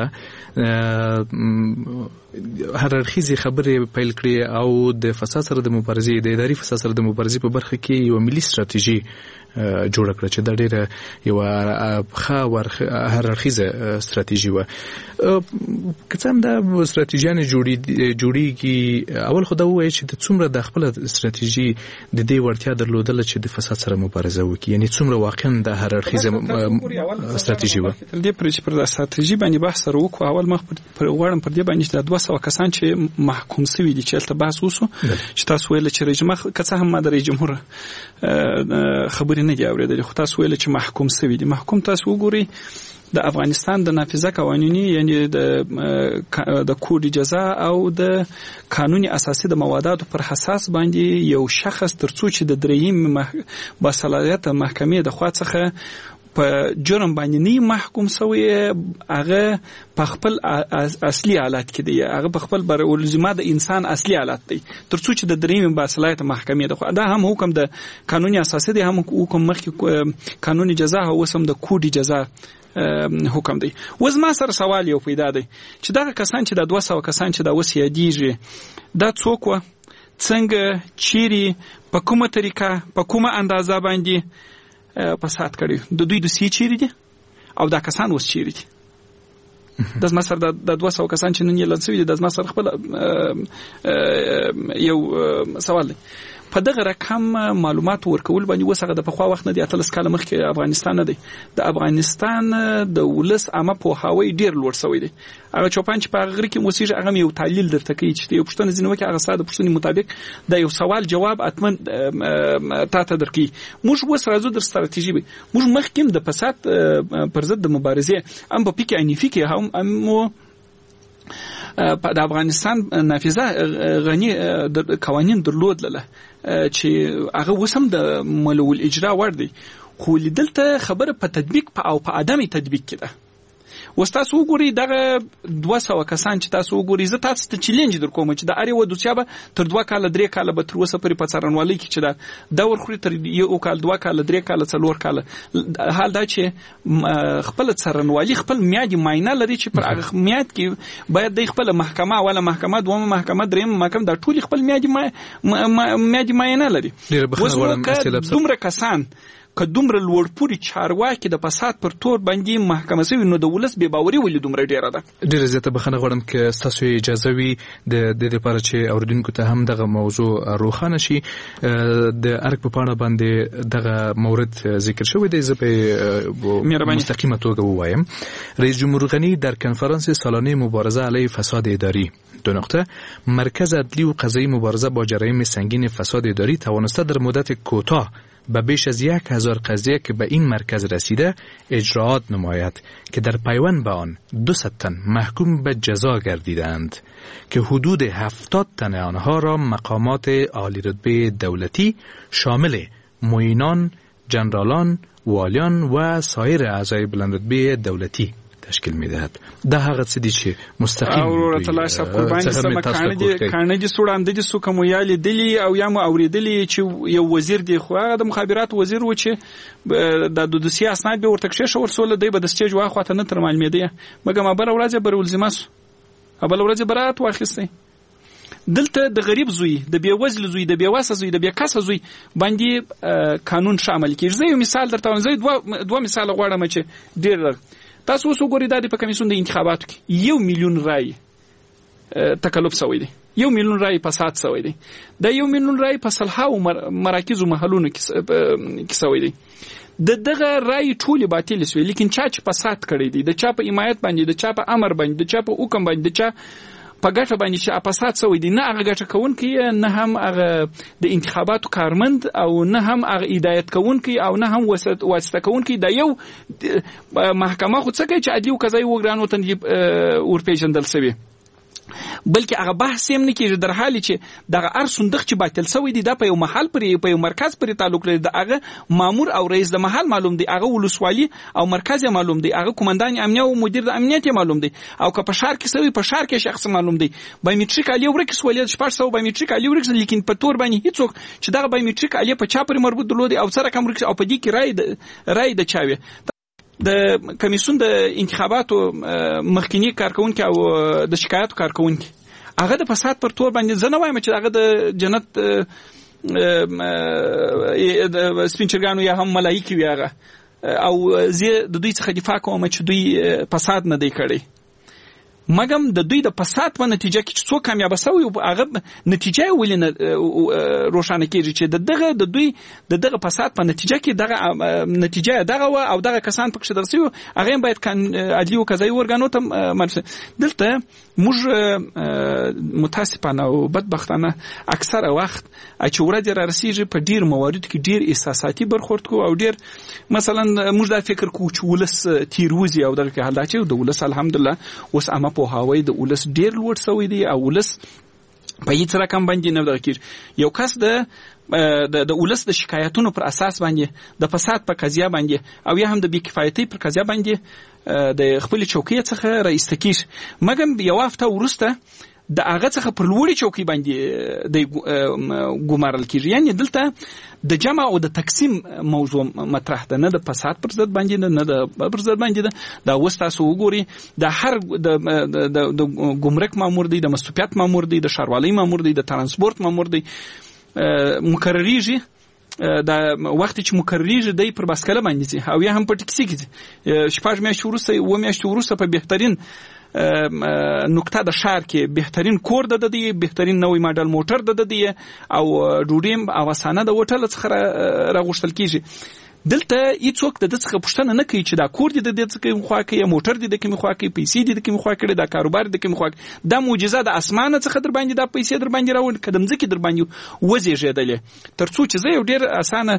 هر اړخیزې خبرې پیل کړې او د فساد سره د مبارزې د اداري فساد سره د مبارزې په برخه کې یو ملي ستراتیژي جوړه کړه چې دا ډېره یو ښه هر اړخیزه ستراتیژي وه. که څه هم دا ستراتیژیانې جوړیږي اول خو دا ووایي چې د څومره د خپله ستراتیژي د دې وړتیا درلودله چې د فساد سره مبارزه وکړي، یعنی څومره واقعا د هر اړخیزه ستراتیژي وه. دې پرې چې پر ستراتیژي باندې بحث سره وکړو اول مخ غواړم پر دې باندې چې د 200 کسان چې محکوم شوي دي چې هلته بحث وشو چې تاسو ویل چې رئیس جمهور که څه هم ما د رئیس جمهور خبرې نه دي اورېدلې خو تاسو ویل چې محکوم شوي دي. محکوم تاسو وګورئ د افغانستان د نافذه قوانینی یعنی د کوډ جزا او د قانوني اساسي د مواداتو پر اساس باندې یو شخص ترڅو چې د دریم باصلاحیت محکمې د خوا څخه په جرم باندې نه محکوم شوی هغه په خپل اصلي حالت کې دی، هغه په خپل برولزما د انسان اصلي حالت دی ترڅو چې د دریم باصلاحیت محکمې د خوا دا هم حکم د قانوني اساسي دی هم حکم مخکې قانوني جزا او سم د کوډ جزا حکم دی. وز ما سره سوال یو پیدا دی چې دا کسان چې د 200 کسان چې دا وس یادیږي دا څوک و څنګه چیرې په کومه طریقه په کومه اندازه باندې فساد کړي د دوی د سی چیرې دي او دا کسان وس چیرې دي. د ما سره د 200 کسان چې نن یې لنسوي د ما سره خپل یو سوال دی په دغه رقم معلومات ورکول باندې وسغه د پخوا وخت نه دی اتلس کال مخکې افغانستان نه دی د افغانستان د ولس عامه په هوای ډیر لوړ شوی دی. هغه چوپان چې په غری کې موسیقي هغه یو تعلیل درته کوي چې یو پښتنه ځینو کې هغه ساده پښتني مطابق د یو سوال جواب اتمن تاسو درکې موږ وس راځو در ستراتیژي موږ مخکې د فساد پر ضد د مبارزې ام په پکې انیفي کې هم د افغانستان نافذه غني قوانين درلودله چې هغه وسم د ملول اجرا ور دي خو لیدلته خبره په تطبیق او په عدم تطبیق کې ده. وستاسو وګورئ دغه 200 کسان چې تاسو وګورئ زه تاسو ته چیلنج درکوم چې د اړیو د چا به تر 2 کال 3 کال به تر اوسه پرې په څارنوالۍ کې چې دا دور خوري تر 1 کال 2 کال 3 کال 4 کال حال دا چې خپل څارنوالۍ خپل میادي معاینه لري چې پر هغه میاد کې باید د خپل محکمه ولا محکمه دومره محکمه دریم محکمه د ټولي خپل میادي معاینه لري. دومره کسان که دومره لوړ پوری چارواکي د فساد پر تور باندې محکمه شوی نو د ولس به باوري ولې دومره ډیره ده. ډیره زیاته بخښنه غواړم که تاسو اجازه وي د دې لپاره چې اوریدونکو ته هم دغه موضوع روښانه شي. د ارګ په پاڼه باندې دغه مورد ذکر شوی دی زه په مستقیمه توګه ووایم. رئیس جمهور غنی در کنفرانس سالانه مبارزه علیه فساد اداری مرکز عدلی و قضایی مبارزه با جرایم سنگین فساد اداری توانسته در مدت کوتاه به بیش از 1000 قضیه که به این مرکز رسیده اجراات نماید که در پیوند به آن 200 تن محکوم به جزا گردیدند که حدود 70 تن آنها را مقامات عالی رتبه دولتی شامل معینان، جنرالان، والیان و سایر اعضای بلند رتبه دولتی تشکیل می‌دهد. ده هغه څه دي چې مستقیم او تلاش قرباني سم کانه دي سوړاند دي سو کوم یالي دلی او یا مو اوریدلی چې یو وزیر دی خو هغه د مخابرات وزیر و چې د سیاست به ورته کښې شو ورسول دی به د سټیج واخواته نه تر معلومېده مګم بل ورځ به ولزماس بل ورځ برات واخیسته دلته د غریب زوی د بیوزل زوی د بیواسه زوی د بیکاسه زوی باندې قانون شامل کیږي. زه یو مثال درته وایم، زه دوه مثال غواړم چې ډېر تاسو اوس وګورئ د کمیسیون د انتخاباتو کې 1 میلیون رای تکلف شوی دی، 1 میلیون رای فساد شوی دی، د 1 میلیون رای په صلحاو مراکزو محلونو کې شوی دی. دغه رای ټول باطل شوی، لیکن چا چې فساد کړی دی، د چا په حمایت باندې، د چا په امر باندې، د چا په حکم باندې، د چا په ګټه باندې چې فساد شوی دی، نه هغه ګټه کوونکی، نه هم هغه د انتخاباتو کارمند، او نه هم هغه هدایت کوونکی، او نه هم واسطه کوونکی. د یو محکمه خو څه کوي چې عدلي او قضایي وګړان وطن ورپېژندل شوي، بلکې هغه بحث هم نه کېږي در حالې چې دغه هر صندوق چې باطل شوی دی دا په یو محل پرې په یو مرکز پرې تعلق لري، د هغه مامور او رئیس د محل معلوم دی، هغه ولسوالي او مرکز یې معلوم دی، هغه کمانډان امنیه او مدیر د امنیت یې معلوم دی، او که په ښار کې شوی په ښار کې شخص معلوم دی. بایومټریک الې ورک سولې 600 بایومټریک الې ورک، لیکن په تور باندې هیڅوک چې دغه بایومټریک الې په چا پرې مربوط درلودي او سره کوم او په دې کې رای د چاوي د کمیسیون د انتخاباتو مخکنی کارکونکو او د شکایتو کارکونکو هغه د فساد پر تور باندې زه نه وایم چې هغه د جنت سپینچرګانو یا هم ملایکی وي هغه، او زه د دوی څخه دفاع کوم چې دوی فساد نه دی کړی، مګم د دوی د فساد په نتیجه کې چې څوک کامیاب شوی هغه نتیجه ولې نه روښانه کېږي چې د دوی دغه فساد په نتیجه کې دغه نتیجه دغه و او دغه کسان پکې درسي هغه باید عدلي او قضایي ورګانو ته مرسته. دلته موږ متاسفانه او بدبختانه اکثره وخت چې ورته را رسیږي په ډیر مواردو کې ډیر احساساتي برخورد کو، او ډیر مثلا موږ دا فکر کو چې ولس تیروزي او دغه حال دا چې د ولس الحمدلله اوس امه په هواوی د ولس ډیر لوړ شوی دی، او ولس په هیڅ رقم باندې نه دغه کېږي. یو کس د ولس د شکایتونو پر اساس باندې د فساد په قضیه باندې او یا هم د بیکفایتۍ پر قضیه باندې د خپل چوکۍ څخه رئیسته کېږي، مګم یو هفته وروسته د هغه څخه پر لوړې چوکۍ باندې د ګمارل کېږي. یعنی دلته د جمع او د تقسیم موضوع مطرح ده، نه د فساد پر ضد باندې ده، نه د پر ضد باندې ده. دا اوس تاسو وګورئ د هر د ګمرک مامور دی، د مستوفیت مامور دی، د ښاروالۍ مامور دی، د ترانسپورت مامور دی، مقرریږي دا وخت چې مقرریږي دی پر باسکله باندې ځي او یا هم په ټکسي کې ځي. 6 میاشتې وروسته 7 میاشتې وروسته په بهترین نقطه د ښار کې بهترین کور د دی، بهترین نوې ماډل موټر د دی، او ډوډۍ او اسانه د هوټل څخه راغوښتل کیږي. دلته هیڅوک د دې څخه پوښتنه نه کوي چې دا کور دې د دې څخه مخوا کوي، موټر دې د کوم خوا کوي، پیسې دې د کوم خوا کړي، دا کاروبار دې کوم خوا کوي. دا معجزه د اسمانه څخه در باندې دا پیسې در باندې راوړي، قدم ځکه در باندې وزېږېدلې، ترڅو چې زه یو ډېر اسانه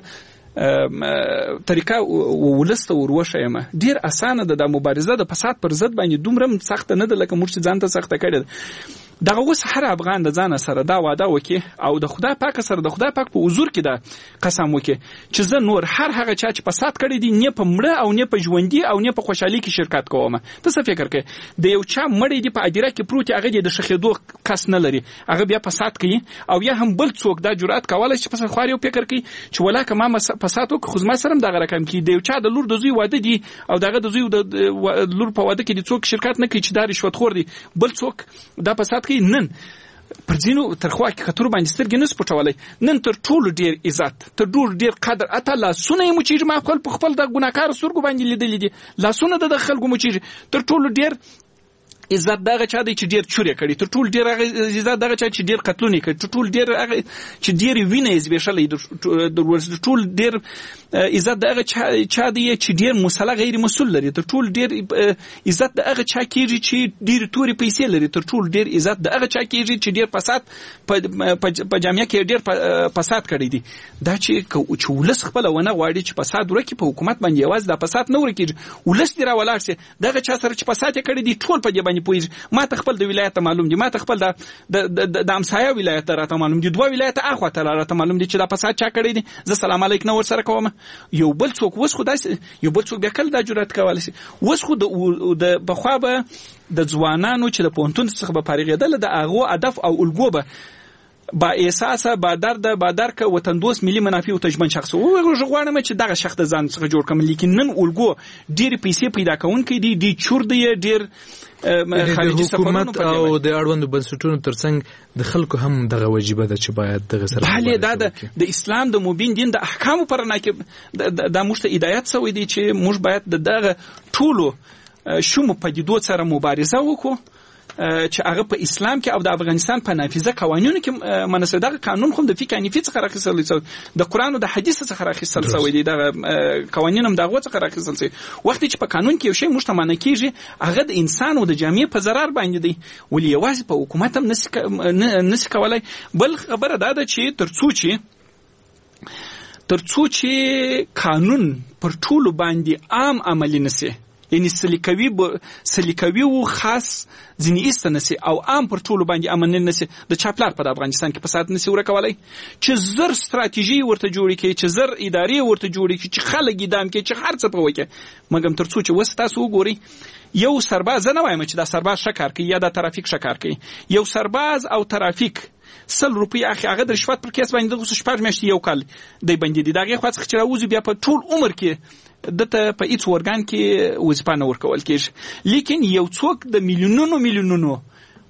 طریقه ولسته وروښیم. ډیر اسانه ده د مبارزه د فساد پر ضد باندې، دومره سخت نه ده لکه موږ چې ځان ته سخت کړی. دغه اوس هر افغان د ځان سره دا وعده وکي او د خدای پاک سره د خدای پاک په حضور کې دا قسم وکي چې زه نور هر هغه چا چې فساد کړی دی نه په مړه او نه په ژوندۍ او نه په خوشحالي کې شرکت کوم. ته څه فکر کوي د یو چا مړی دی په ادیره کې پروت هغه د شخېدو کس نه لري، هغه بیا فساد کوي، او یا هم بل څوک دا جرأت کولای چې فساد خواري او فکر کوي چې ولاکه ما فساد وک خو ما سره دغه رقم کې دی چا د لور د زوی واده دی او دغه د زوی د لور په واده کې د څوک شرکت نه کوي چې دا رشوت خور دی، بل څوک دا فساد کوي. نن پر ځینو ترخوا کې کتور باندې سترګې نه سپټولای، نن تر ټولو ډیر عزت، تر ټولو ډیر قدر اته لاسونه مو چې ما خپل د ګناکار سترګو باندې لیدلې دي، لاسونه د خلکو مو چې تر ټولو ډیر عزت دغه چا دی چې ډیر چوري کړي، تر ټول ډیر عزت دغه چا چې ډیر قتلونه کړي، تر ټول ډیر هغه چې ډیر وینې زبېښلې د ټول ډیر عزت دغه چا دی چې ډیر مسله غیر مسول لري، تر ټول ډیر عزت دغه چا کېږي چې ډیر توري پیسې لري، تر ټول ډیر عزت دغه چا کېږي چې ډیر فساد په جامعه کې ډیر فساد کړی دی. دا چې ولس خپل ونه غواړي چې فساد ورکړي په حکومت باندې، یوازې د فساد نه ورکړي ولس دی را ولاړ سي، دغه چا سره چې فساد کړی دی ټول په دې باندې باندې پوهیږي. ما ته خپل د ولایت معلوم دي، ما ته خپل د امسایه ولایت راته معلوم دي، دوه ولایت اخوا ته راته معلوم دي چې دا فساد چا کړی دي. زه سلام علیک نه ورسره کوم. یو بل څوک وس خو داسې یو بل څوک بیا کله دا جرأت کولی شي. وس خو د پخوا به د ځوانانو چې د پوهنتون څخه به فارغېدل، د هغو هدف او الګو به با احساسه با درد با درک وطن دوست ملي منافع او تجمن شخص او غواړم چې دغه شخص د ځان څخه جوړ کړم. لیکن نن الګو ډېر پیسې پیدا کوونکې دي چور دی ډېر خارجي حکومت او د اړوندو بنسټونو ترڅنګ د خلکو هم دغه واجبه ده چې باید دغه سره بله دا د اسلام د مبین دین د احکامو پر نه کې د موږ ته هدایت شوی دی چې موږ باید دغه ټولو شومو پدیدو سره مبارزه وکړو چې هغه په اسلام کې او د افغانستان په نافذه قوانینو کې منسوب. دغه قانون خو د فقه حنفي څخه راخیستل شوی، د قران او د حدیث څخه راخیستل شوی دی. دغه قوانین هم دغه څخه راخیستل شوی. وخت چې په قانون کې یو شی مشتمل کیږي هغه د انسان او د جامعه په ضرر باندې دی، ولې یوازې په حکومت هم نسی کولای. بل خبره دا ده چې ترڅو چې قانون پر ټولو باندې عام عملی نسی، یعنی سلیکوي او خاص ځینې ایست نسی او عام پر ټولو باندې امن نسی، د چاپلار په افغانستان کې فساد نسی ورکولای. چې زر ستراتیژي ورته جوړی کی، چې زر ادارې ورته جوړی کی، چې خلک اعدام کی، چې هر څه په وکي، مګم ترڅو چې وس تاسو وګوري یو سرباز نه وایم چې دا سرباز شکار کوي یا دا ترافیک شکار کوي، یو سرباز او ترافیک 100 روپۍ اخی هغه د رشوت پر کیس باندې د 6 میاشتې یو کال دی باندې دی. دغه خو څه چې راوځي بیا په ټول عمر کې دته په هیڅ ورګان کې وظیفه نه ورکول کېږي. لیکن یو څوک د میلیونونو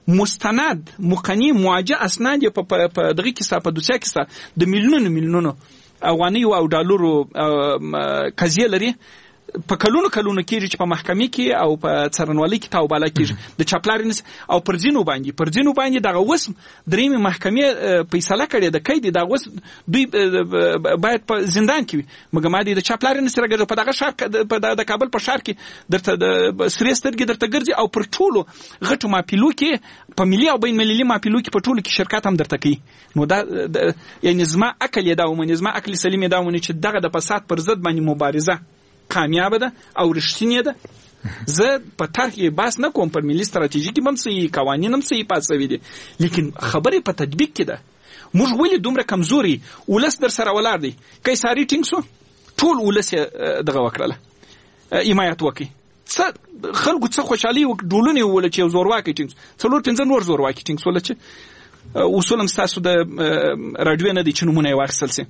مستند مقنی معجه اسناد په دغه کې په دوسیه کې د میلیونونو افغاني او ډالرو قضیه لري، په کلونو کېږي چې په محکمې کې او په څارنوالۍ کې تاوباله کېږي د چاپلارینس او پر ځینو باندې دغه وسم درېمې محکمې فیصله کړې ده کې دغه وس دوی باید په زندان کې وي. مګر ما د چاپلارینس راګرځي په دغه شهر په د کابل په شهر کې درته د سری سترګې درته ګرځي او پر ټولو غټو ماپیلو کې په ملي او بین المللي ماپیلو کې په ټولو کې شرکت هم درته کوي. نو دا یعنی زما عقل یې دا ومني، زما عقل سلیم یې دا ومني چې دغه د فساد پر ضد باندې مبارزه کامیاب ده او رښتینی ده. زه په طرح بحث نه کوم پر ملي ستراتیژي کې هم صحیح قوانین هم صحیح پاتې دي، لیکن خبرې په تطبیق کې ده. موږ ولې دومره کمزوري ولس در سره ولاړ دی؟ قیصاري ټینګ سو ټول ولس دغه وکړله حمایت وکړي، خلکو څه خوشحالي ډولونه ولا چې زورواکي ټینګ 4-5 نور زورواکي ټینګ سول چې اصول هم تاسو د راډیو نه دي چې نمونه واخیستل سي.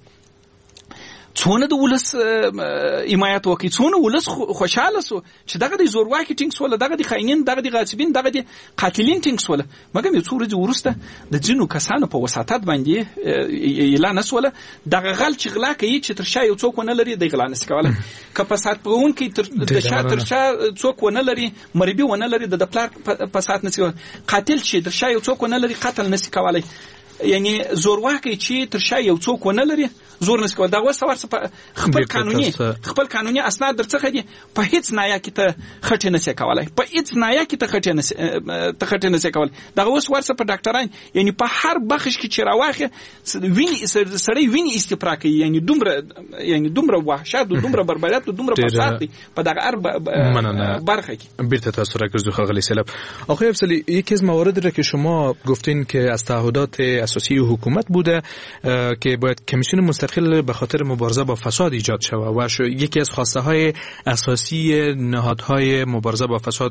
څونه د ولس حمایت وکړي، څونه ولس خوشاله سو چې دغه د زورواکي ټینګ سول، دغه د خاینین، دغه د غاصبین، دغه د قاتلین ټینګ سول. مګر یو څو ورځې وروسته د ځینو کسانو په وساتت باندې اعلان وسوله دغه غل چې غلا کوي چې ترشا یو څوک ونه لري د غلا نس کوله، که فساد پهون کې ترشا څوک ونه لري، مربي ونه لري، د پلار فساد نس کوله، قاتل چې ترشا یو څوک ونه لري قتل نس کوله. یعنی زورواکي چې ترشا یو څوک ونه لري زور نس کوله. دا وسه ورڅ خپل قانوني اسناد درڅخه دي، په هیڅ نایا کې ته خټه نس کوله، په هیڅ نایا کې ته خټه نس کوله. دا وس ورڅ په ډاکټران یعنی په هر بخش کې چې راواخه سړی ویني استفراق کوي، یعنی دومره وحشت و دومره بربریت و دومره فساد دی په دغه برخه کې. بیرته تاسو راګرځو خغلی سلام. آقای افضلی، یکی از مواردی را که شما گفتین که از تعهدات اساسی حکومت بوده که باید کمیسیون مستقل به خاطر مبارزه با فساد ایجاد شود و یکی از خواسته های اساسی نهادهای مبارزه با فساد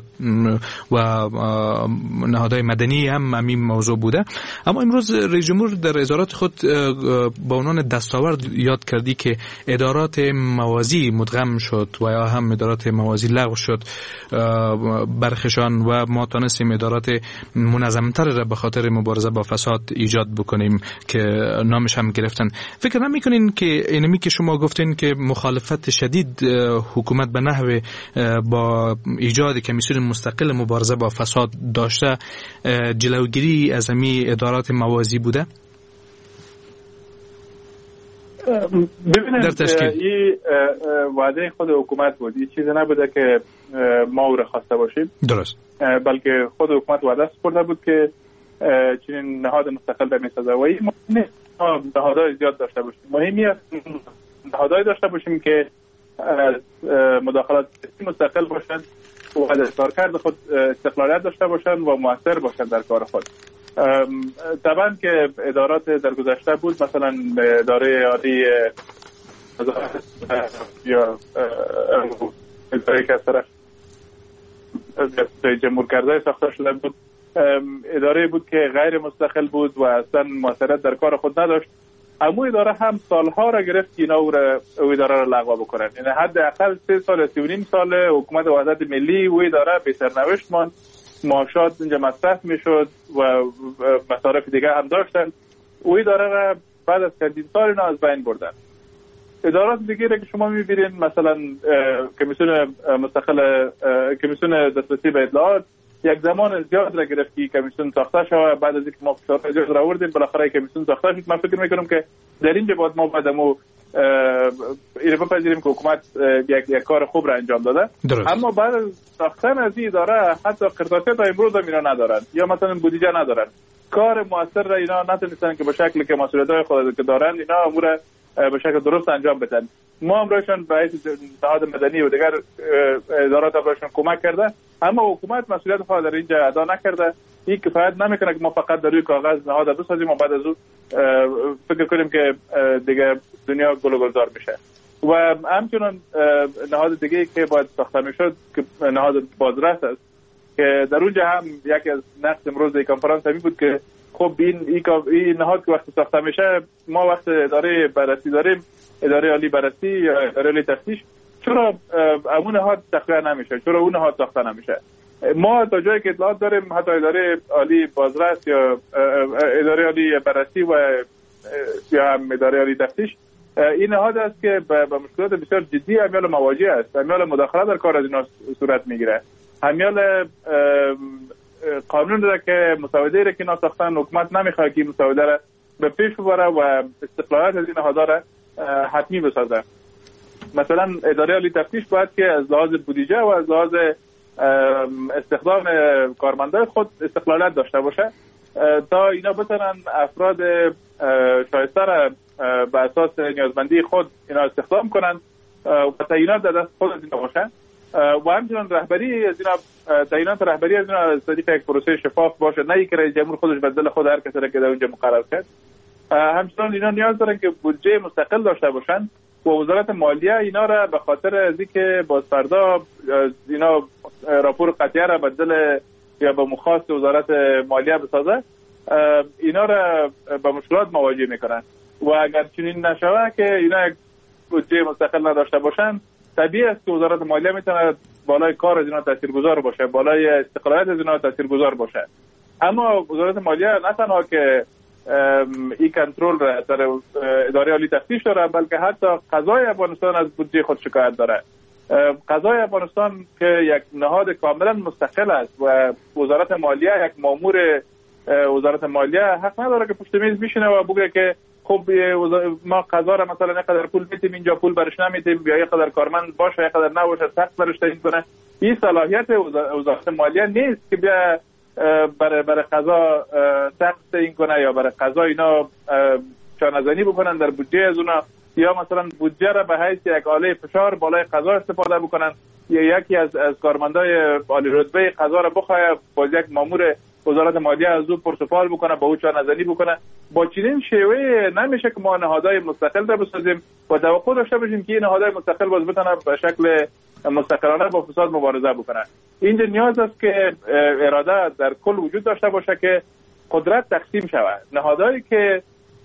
و نهادهای مدنی هم همین موضوع بوده. اما امروز رئیس جمهور در اظهارات خود با عنوان دستاورد یاد کردی که ادارات موازی مدغم شد و یا هم ادارات موازی لغو شد برخشان و ما تانستیم ادارات منظمتر را به خاطر مبارزه با فساد ایجاد بکنیم که نامش هم گرفتن. فکر نمی‌کنین که اینمی که شما گفتین که مخالفت شدید حکومت به نحو با ایجاد کمیسیون مستقل مبارزه با فساد داشته جلوگیری از همین ادارات موازی بوده؟ ببینید این وعده خود حکومت بود، این چیزی نبوده که ما او را خواسته باشیم. درست. بلکه خود حکومت وعده سپرده بود که چنین نهاد مستقل در میسازه و این مهم نهادهای زیاد داشته باشیم. مهمی است نهادهای داشته باشیم که مداخلات مستقل باشند و در کارکرد خود استقلالیت داشته باشند و موثر باشند در کار خود. طبعا که ادارات در گذشته بود، مثلا اداره عالی یا اداره که از طرف جمهور کرده ساخته شده بود، اداره بود که غیر مستقل بود و اصلا موثریت در کار خود نداشت. اما اداره هم سالها را گرفت که اینا او اداره را لغو بکنن. یعنی حداقل 3 سال 3.5 سال حکومت وحدت ملی او اداره به سرنوشت ماند، معاشات اینجا مصرف میشد و مصارف دیگه هم داشتن. او اداره را بعد از چندین سال اینا از بین بردن. ادارات دیگه را که شما میبینید، مثلا کمیسیون مستقل، کمیسیون دسترسی به اطلاعات یک زمان زیاد را گرفت که کمیسیون ساخته شد. بعد از اینکه ما فشار زیاد را آوردیم بالاخره کمیسیون ساخته شد. من فکر میکنم که در اینجا باید ما بعدمو اینو بپذیریم که حکومت یک کار خوب را انجام داده. اما بعد از ساختن از این اداره حتی قرارداد تا امروز هم اینا ندارن، یا مثلا بودجه ندارن، کار موثر را اینا نتونستن که به شکلی که مسئولیت‌های خود که دارن اینا امور به شکل درست انجام بدن. ما هم رایشان به حیث نهاد مدنی و دیگر ادارات رایشان کمک کرده، اما حکومت مسئولیت خود در اینجا ادا نکرده. این کفایت نمیکنه که ما فقط در روی کاغذ نهاد بسازیم و بعد از اون فکر کنیم که دیگه دنیا گل و گلزار میشه. و همچنان نهاد دیگه که باید ساخته میشد که نهاد بازرس است، که در اونجا هم یکی از نقص امروز کنفرانس همین بود که خب این نهاد که وقتی ساخته میشه، ما وقت اداره بررسی داریم، اداره عالی بررسی یا اداره عالی تفتیش، چرا اون نهاد تخلیه نمیشه؟ چرا اون نهاد ساخته نمیشه؟ ما تا جایی که اطلاعات داریم حتی اداره عالی بازرس یا اداره عالی بررسی و یا هم اداره عالی تفتیش این نهاد است که با مشکلات بسیار جدی امیال مواجه است. امیال مداخله در کار از اینا صورت میگیره. امیال قانون را که مساوده را که اینا ساختن، حکومت نمیخواد که مساوده را به پیش ببره و استقلالیت از این نهادها را حتمی بسازه. مثلا اداره عالی تفتیش باید که از لحاظ بودجه و از لحاظ استخدام کارمندای خود استقلالیت داشته باشه تا اینا بتونن افراد شایسته را به اساس نیازمندی خود اینا استخدام کنن و تعیینات در دست خود از اینا باشه. و همچنان رهبری از اینا، تعیینات رهبری از اینا از طریق یک پروسه شفاف باشه، نه اینکه رئیس جمهور خودش بدل خود هر کسی را که در اونجا مقرر کرد. همچنان اینا نیاز دارن که بودجه مستقل داشته باشن و وزارت مالیه اینا را به خاطر از اینکه باز فردا اینا راپور قطعیه را بدل یا به مخواست وزارت مالیه بسازه، اینا را به مشکلات مواجه میکنن. و اگر چنین نشوه که اینا یک بودجه مستقل نداشته باشن، طبیعی است که وزارت مالیه میتونه بالای کار از اینا تاثیرگذار باشه، بالای استقلالیت از اینا تاثیرگذار باشه. اما وزارت مالیه نه تنها که این کنترل را در اداره عالی تفتیش داره، بلکه حتی قضای افغانستان از بودجه خود شکایت داره. قضای افغانستان که یک نهاد کاملا مستقل است و وزارت مالیه یک مامور وزارت مالیه حق نداره که پشت میز بشینه و بگه که خب ما قضا را مثلا اینقدر پول میدیم، اینجا پول برش نمیدیم، یا اینقدر کارمند باشه اینقدر نباشه سخت برش تعیین کنه. این صلاحیت وزارت مالیه نیست که بیا برای قضا سخت تعیین کنه یا برای قضا اینا چانه‌زنی بکنن در بودجه از اونا، یا مثلا بودجه را به حیث یک آله فشار بالای قضا استفاده بکنن، یا یکی از کارمندای عالی رتبه قضا را بخواه با یک مامور وزارت مالیه از او پرسپال بکنه، با او چانه‌زنی بکنه. با چنین شیوه نمیشه که ما نهادهای مستقل را بسازیم و توقع داشته باشیم که این نهادهای مستقل باز بتونه به شکل مستقلانه با فساد مبارزه بکنه. اینجا نیاز است که اراده در کل وجود داشته باشه که قدرت تقسیم شود. نهادهایی که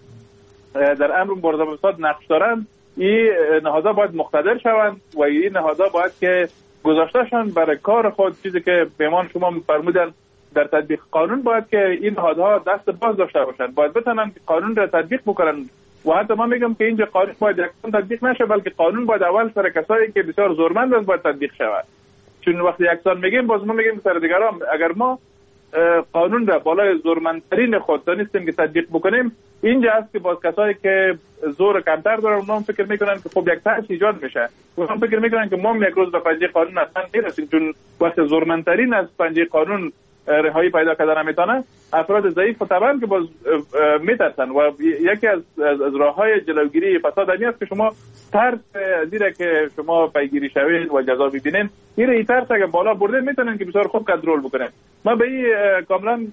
در امر مبارزه با فساد نقش دارند، این نهادها باید مقتدر شوند و این نهادها باید که گذاشتهشان برای کار خود، چیزی که پیمان شما فرمودن در تطبیق قانون، باید که این نهادها دست باز داشته باشند، باید بتونن قانون را تطبیق بکنن. و حتی من میگم که اینجا قانون باید یکسان تطبیق نشه، بلکه قانون باید اول سر کسایی که بسیار زورمند است باید تطبیق شود. چون وقتی یکسان میگیم باز ما میگیم سر دیگران. اگر ما قانون را بالای زورمندترین خود دانستیم که تطبیق بکنیم، اینجا است که باز کسایی که زور کمتر دارن اونها فکر میکنن که خب یک طرح ایجاد میشه، اونها فکر میکنن که ما یک روز به پنجه قانون اصلا میرسیم، چون وقتی زورمندترین از پنجه قانون رهایی پیدا کردن نمیتونه، افراد ضعیف و طبعا که باز میترسن و یکی از راههای جلوگیری فساد این است که شما ترس دیره که شما پیگیری شوید و جزا ببینین، این ترس اگه بالا برده میتونن که بسیار خوب کنترل بکنن. من به این کاملا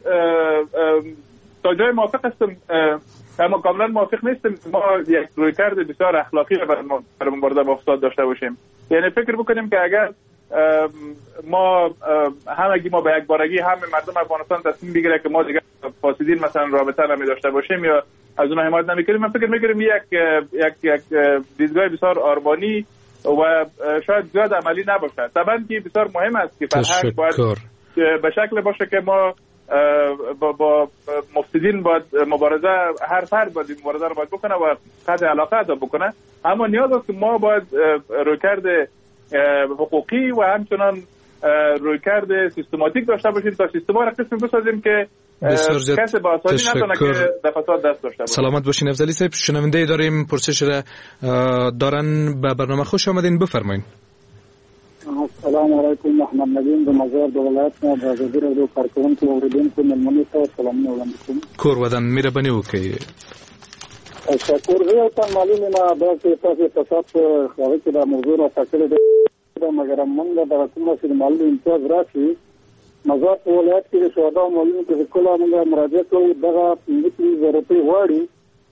تا جای موافق هستم، اما کاملا موافق نیستم ما یک رویکرد بسیار اخلاقی برای مبارزه با فساد داشته باشیم. یعنی فکر بکنیم که اگر ما همگی ما به یک بارگی همه مردم افغانستان تصمیم بگیره که ما دیگه فاسدین مثلا رابطه نمی داشته باشیم یا از اونها حمایت نمیکنیم، من فکر میکنم یک دیدگاه بسیار آرمانی و شاید زیاد عملی نباشه. طبعا که بسیار مهم است که فرهنگ باید به شکل باشه که ما با مفسدین باید مبارزه، هر فرد باید مبارزه رو باید بکنه و قطع علاقه ادا بکنه، اما نیاز است که ما باید رویکرد حقوقی و همچنان رویکرد سیستماتیک داشته باشیم تا سیستما را قسم بسازیم که کسی با آسانی نتونه که در فساد دست داشته باشه. سلامت باشین افضلی صاحب. شنونده داریم پرسش را دارن، به برنامه خوش آمدین، بفرمایید. السلام علیکم، محمد ندیم د مزار د ولایت نه د ازادي راډیو کارکونکو اوریدونکو ملمنو ته سلامونه وړاندې کوم. کور ودان مهرباني وکړئ. شکر زه ته معلومه نه دا چې تاسو فساد خو چې دا موضوع را تکړه ده، مګر موږ د کومه چې معلومه امتیاز راشي مزار په ولایت کې شهدا معلومه چې کله موږ مراجعه کوو دغه 15,000 روپۍ غواړي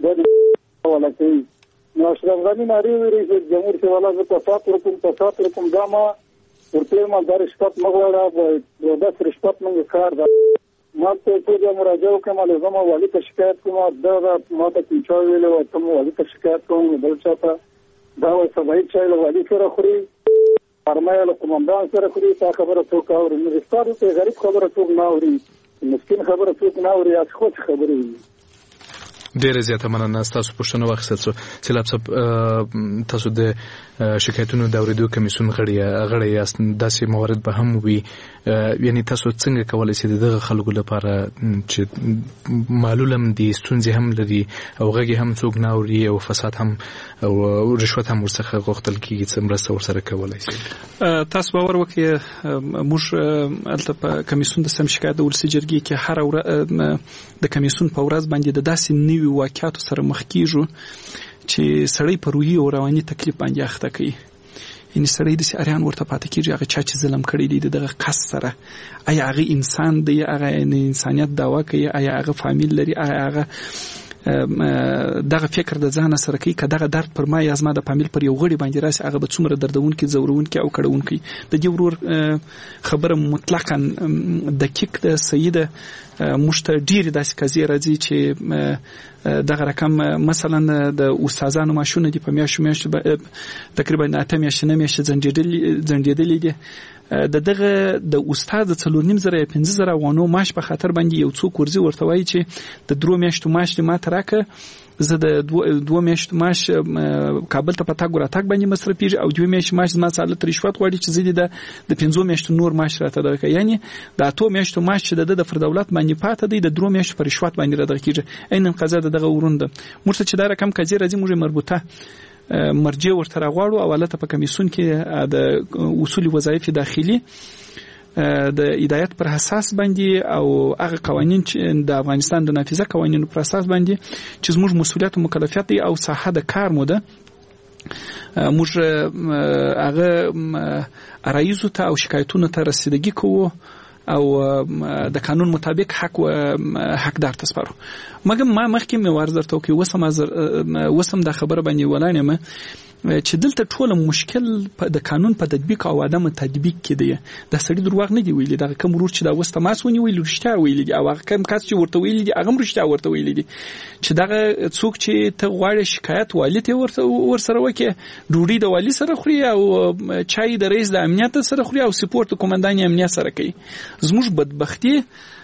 د ولایتي نو اشرف غنی ناری رئیس جمهور سے والا تصاط رقم جامع ورته ما در رشوت مغواړه د 10 رشوت موږ کار دا ما ته چې مراجعه کوم لازم والی ته شکایت کوم دا ما ته چې ویل او ته والی ته شکایت کوم بل چاته دا و سبای چې والی سره خوري فرمایله قومندان سره خوري تا خبره څوک اوري نو ستاسو ته غریب خبره څوک نه اوري، مسکین خبره څوک نه اوري، از خود خبري. ډیره زیاته مننه. تاسو پوښتنه واخیستل چې تاسو د شکایتونو د اوریدو کمیسیون غړي یاست، داسې موارد به هم وي، یعنی تاسو څنګه کولای شئ دغه خلکو لپاره چې معلوم دي ستونزې هم لري او غږی هم څوک نه اوري او فساد هم او رشوت هم ورڅخه غوښتل کیږي، څه مرسته ورسره کولای شئ؟ تاسو باور وکړئ موږ البته په کمیسیون د سم شکایت د ولسي جرګې کې هر ورځ د کمیسیون په ورځ باندې د داسې نوي واقعاتو سره مخ کیږو چې سړی په روحي او رواني تکلیف باندې اخته کوي. یعنی سړی د سیاریان ورته پاتې کیږي هغه چا چې ظلم کړی دی دغه قص سره، آیا هغه انسان دی، هغه انسانیت دعوا کوي، آیا هغه فامیل لري، آیا هغه دغه فکر د ځان سره کوي که دغه درد پر ما یا زما د فامیل پر یو غړي باندې راسي هغه به څومره دردونکي ځورونکي او کړونکي. د دې ورور خبره مطلقاً دقیق ده، صحیح ده. موږ ته ډېرې داسې قضیې راځي چې دغه رقم مثلا د استادانو معاشونه دي په میاشتو تقریبا 8 میاشتې 9 میاشتې ځنډېدلې دي. دغه د استاد 4,500 یا 5,000 افغانو معاش په خاطر باندې یو څوک ورزي ورته وایي چې د 2 میاشتو معاش دې ما ته راکړه، زه د 2 میاشتو معاش کابل ته په تګ ورتګ باندې مصرفېږي او 2 میاشتې معاش زما څخه رشوت غواړي چې زه دې د 5 میاشتو نور معاش راته درکړم. یعنی د 8 میاشتو معاش چې د فردولت باندې پاته دی د 2 میاشتو پر رشوت باندې راته کیږي. عین قضا دغه ورونده موږ چې دا رقم قضیه راځي موږ مربوطه مرجع ورته راغواړو او البته په کمیسیون کې د اصول وظایف داخلي د هدایت پر اساس باندې او هغه قوانین چې د افغانستان د نافذه قوانینو پر اساس باندې چې زموږ مسؤلیت او مکلفیت دی او ساحه د کار مو ده، موږ هغه عرایضو ته او شکایتونو ته رسیدګي کوو او د قانون مطابق حقدار تسپارو. مګر ما مخکې مې درته وکړ وسم د خبره باندې ولانه چې دلته ټول مشکل د قانون په تطبیق او عدم تطبیق کې دی. د سړي دروغ نه دی ویلي، دا کوم ورور چې دا وسته ماسونی ویل رښتیا ویلي دي او هغه کوم کس چې ورته ویلي دي هغه رښتیا ورته ویلي دي چې دغه څوک چې ته غواړې شکایت والی ته ورسره وکړي، ډوډۍ د والی سره خوري او چای د رئیس د امنیت سره خوري او سپورت کمانډان امنیت سره کوي. زموږ بدبختی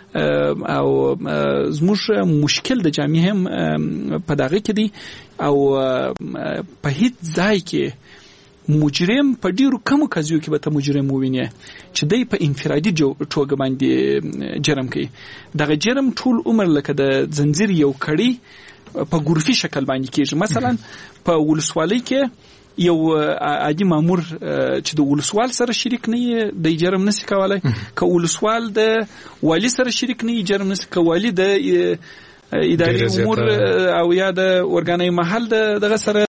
او زموږ مشکل د جامعه هم په دغه کې دی او په هیڅ ځای کې مجرم په ډیرو کمو قضیو کې به ته مجرم ووینې چې دی په انفرادي توګه باندې جرم کوي. دغه جرم ټول عمر لکه د زنجیر یو کړي په ګروفي شکل باندې کېږي. مثلا په ولسوالۍ کې یو عادي مامور چې د ولسوال سره شریک نه دی جرم نشي کولای، که ولسوال د والی سره شریک نه جرم نشي کولای، د اداري امور او یا د اورګاني محل دغه سره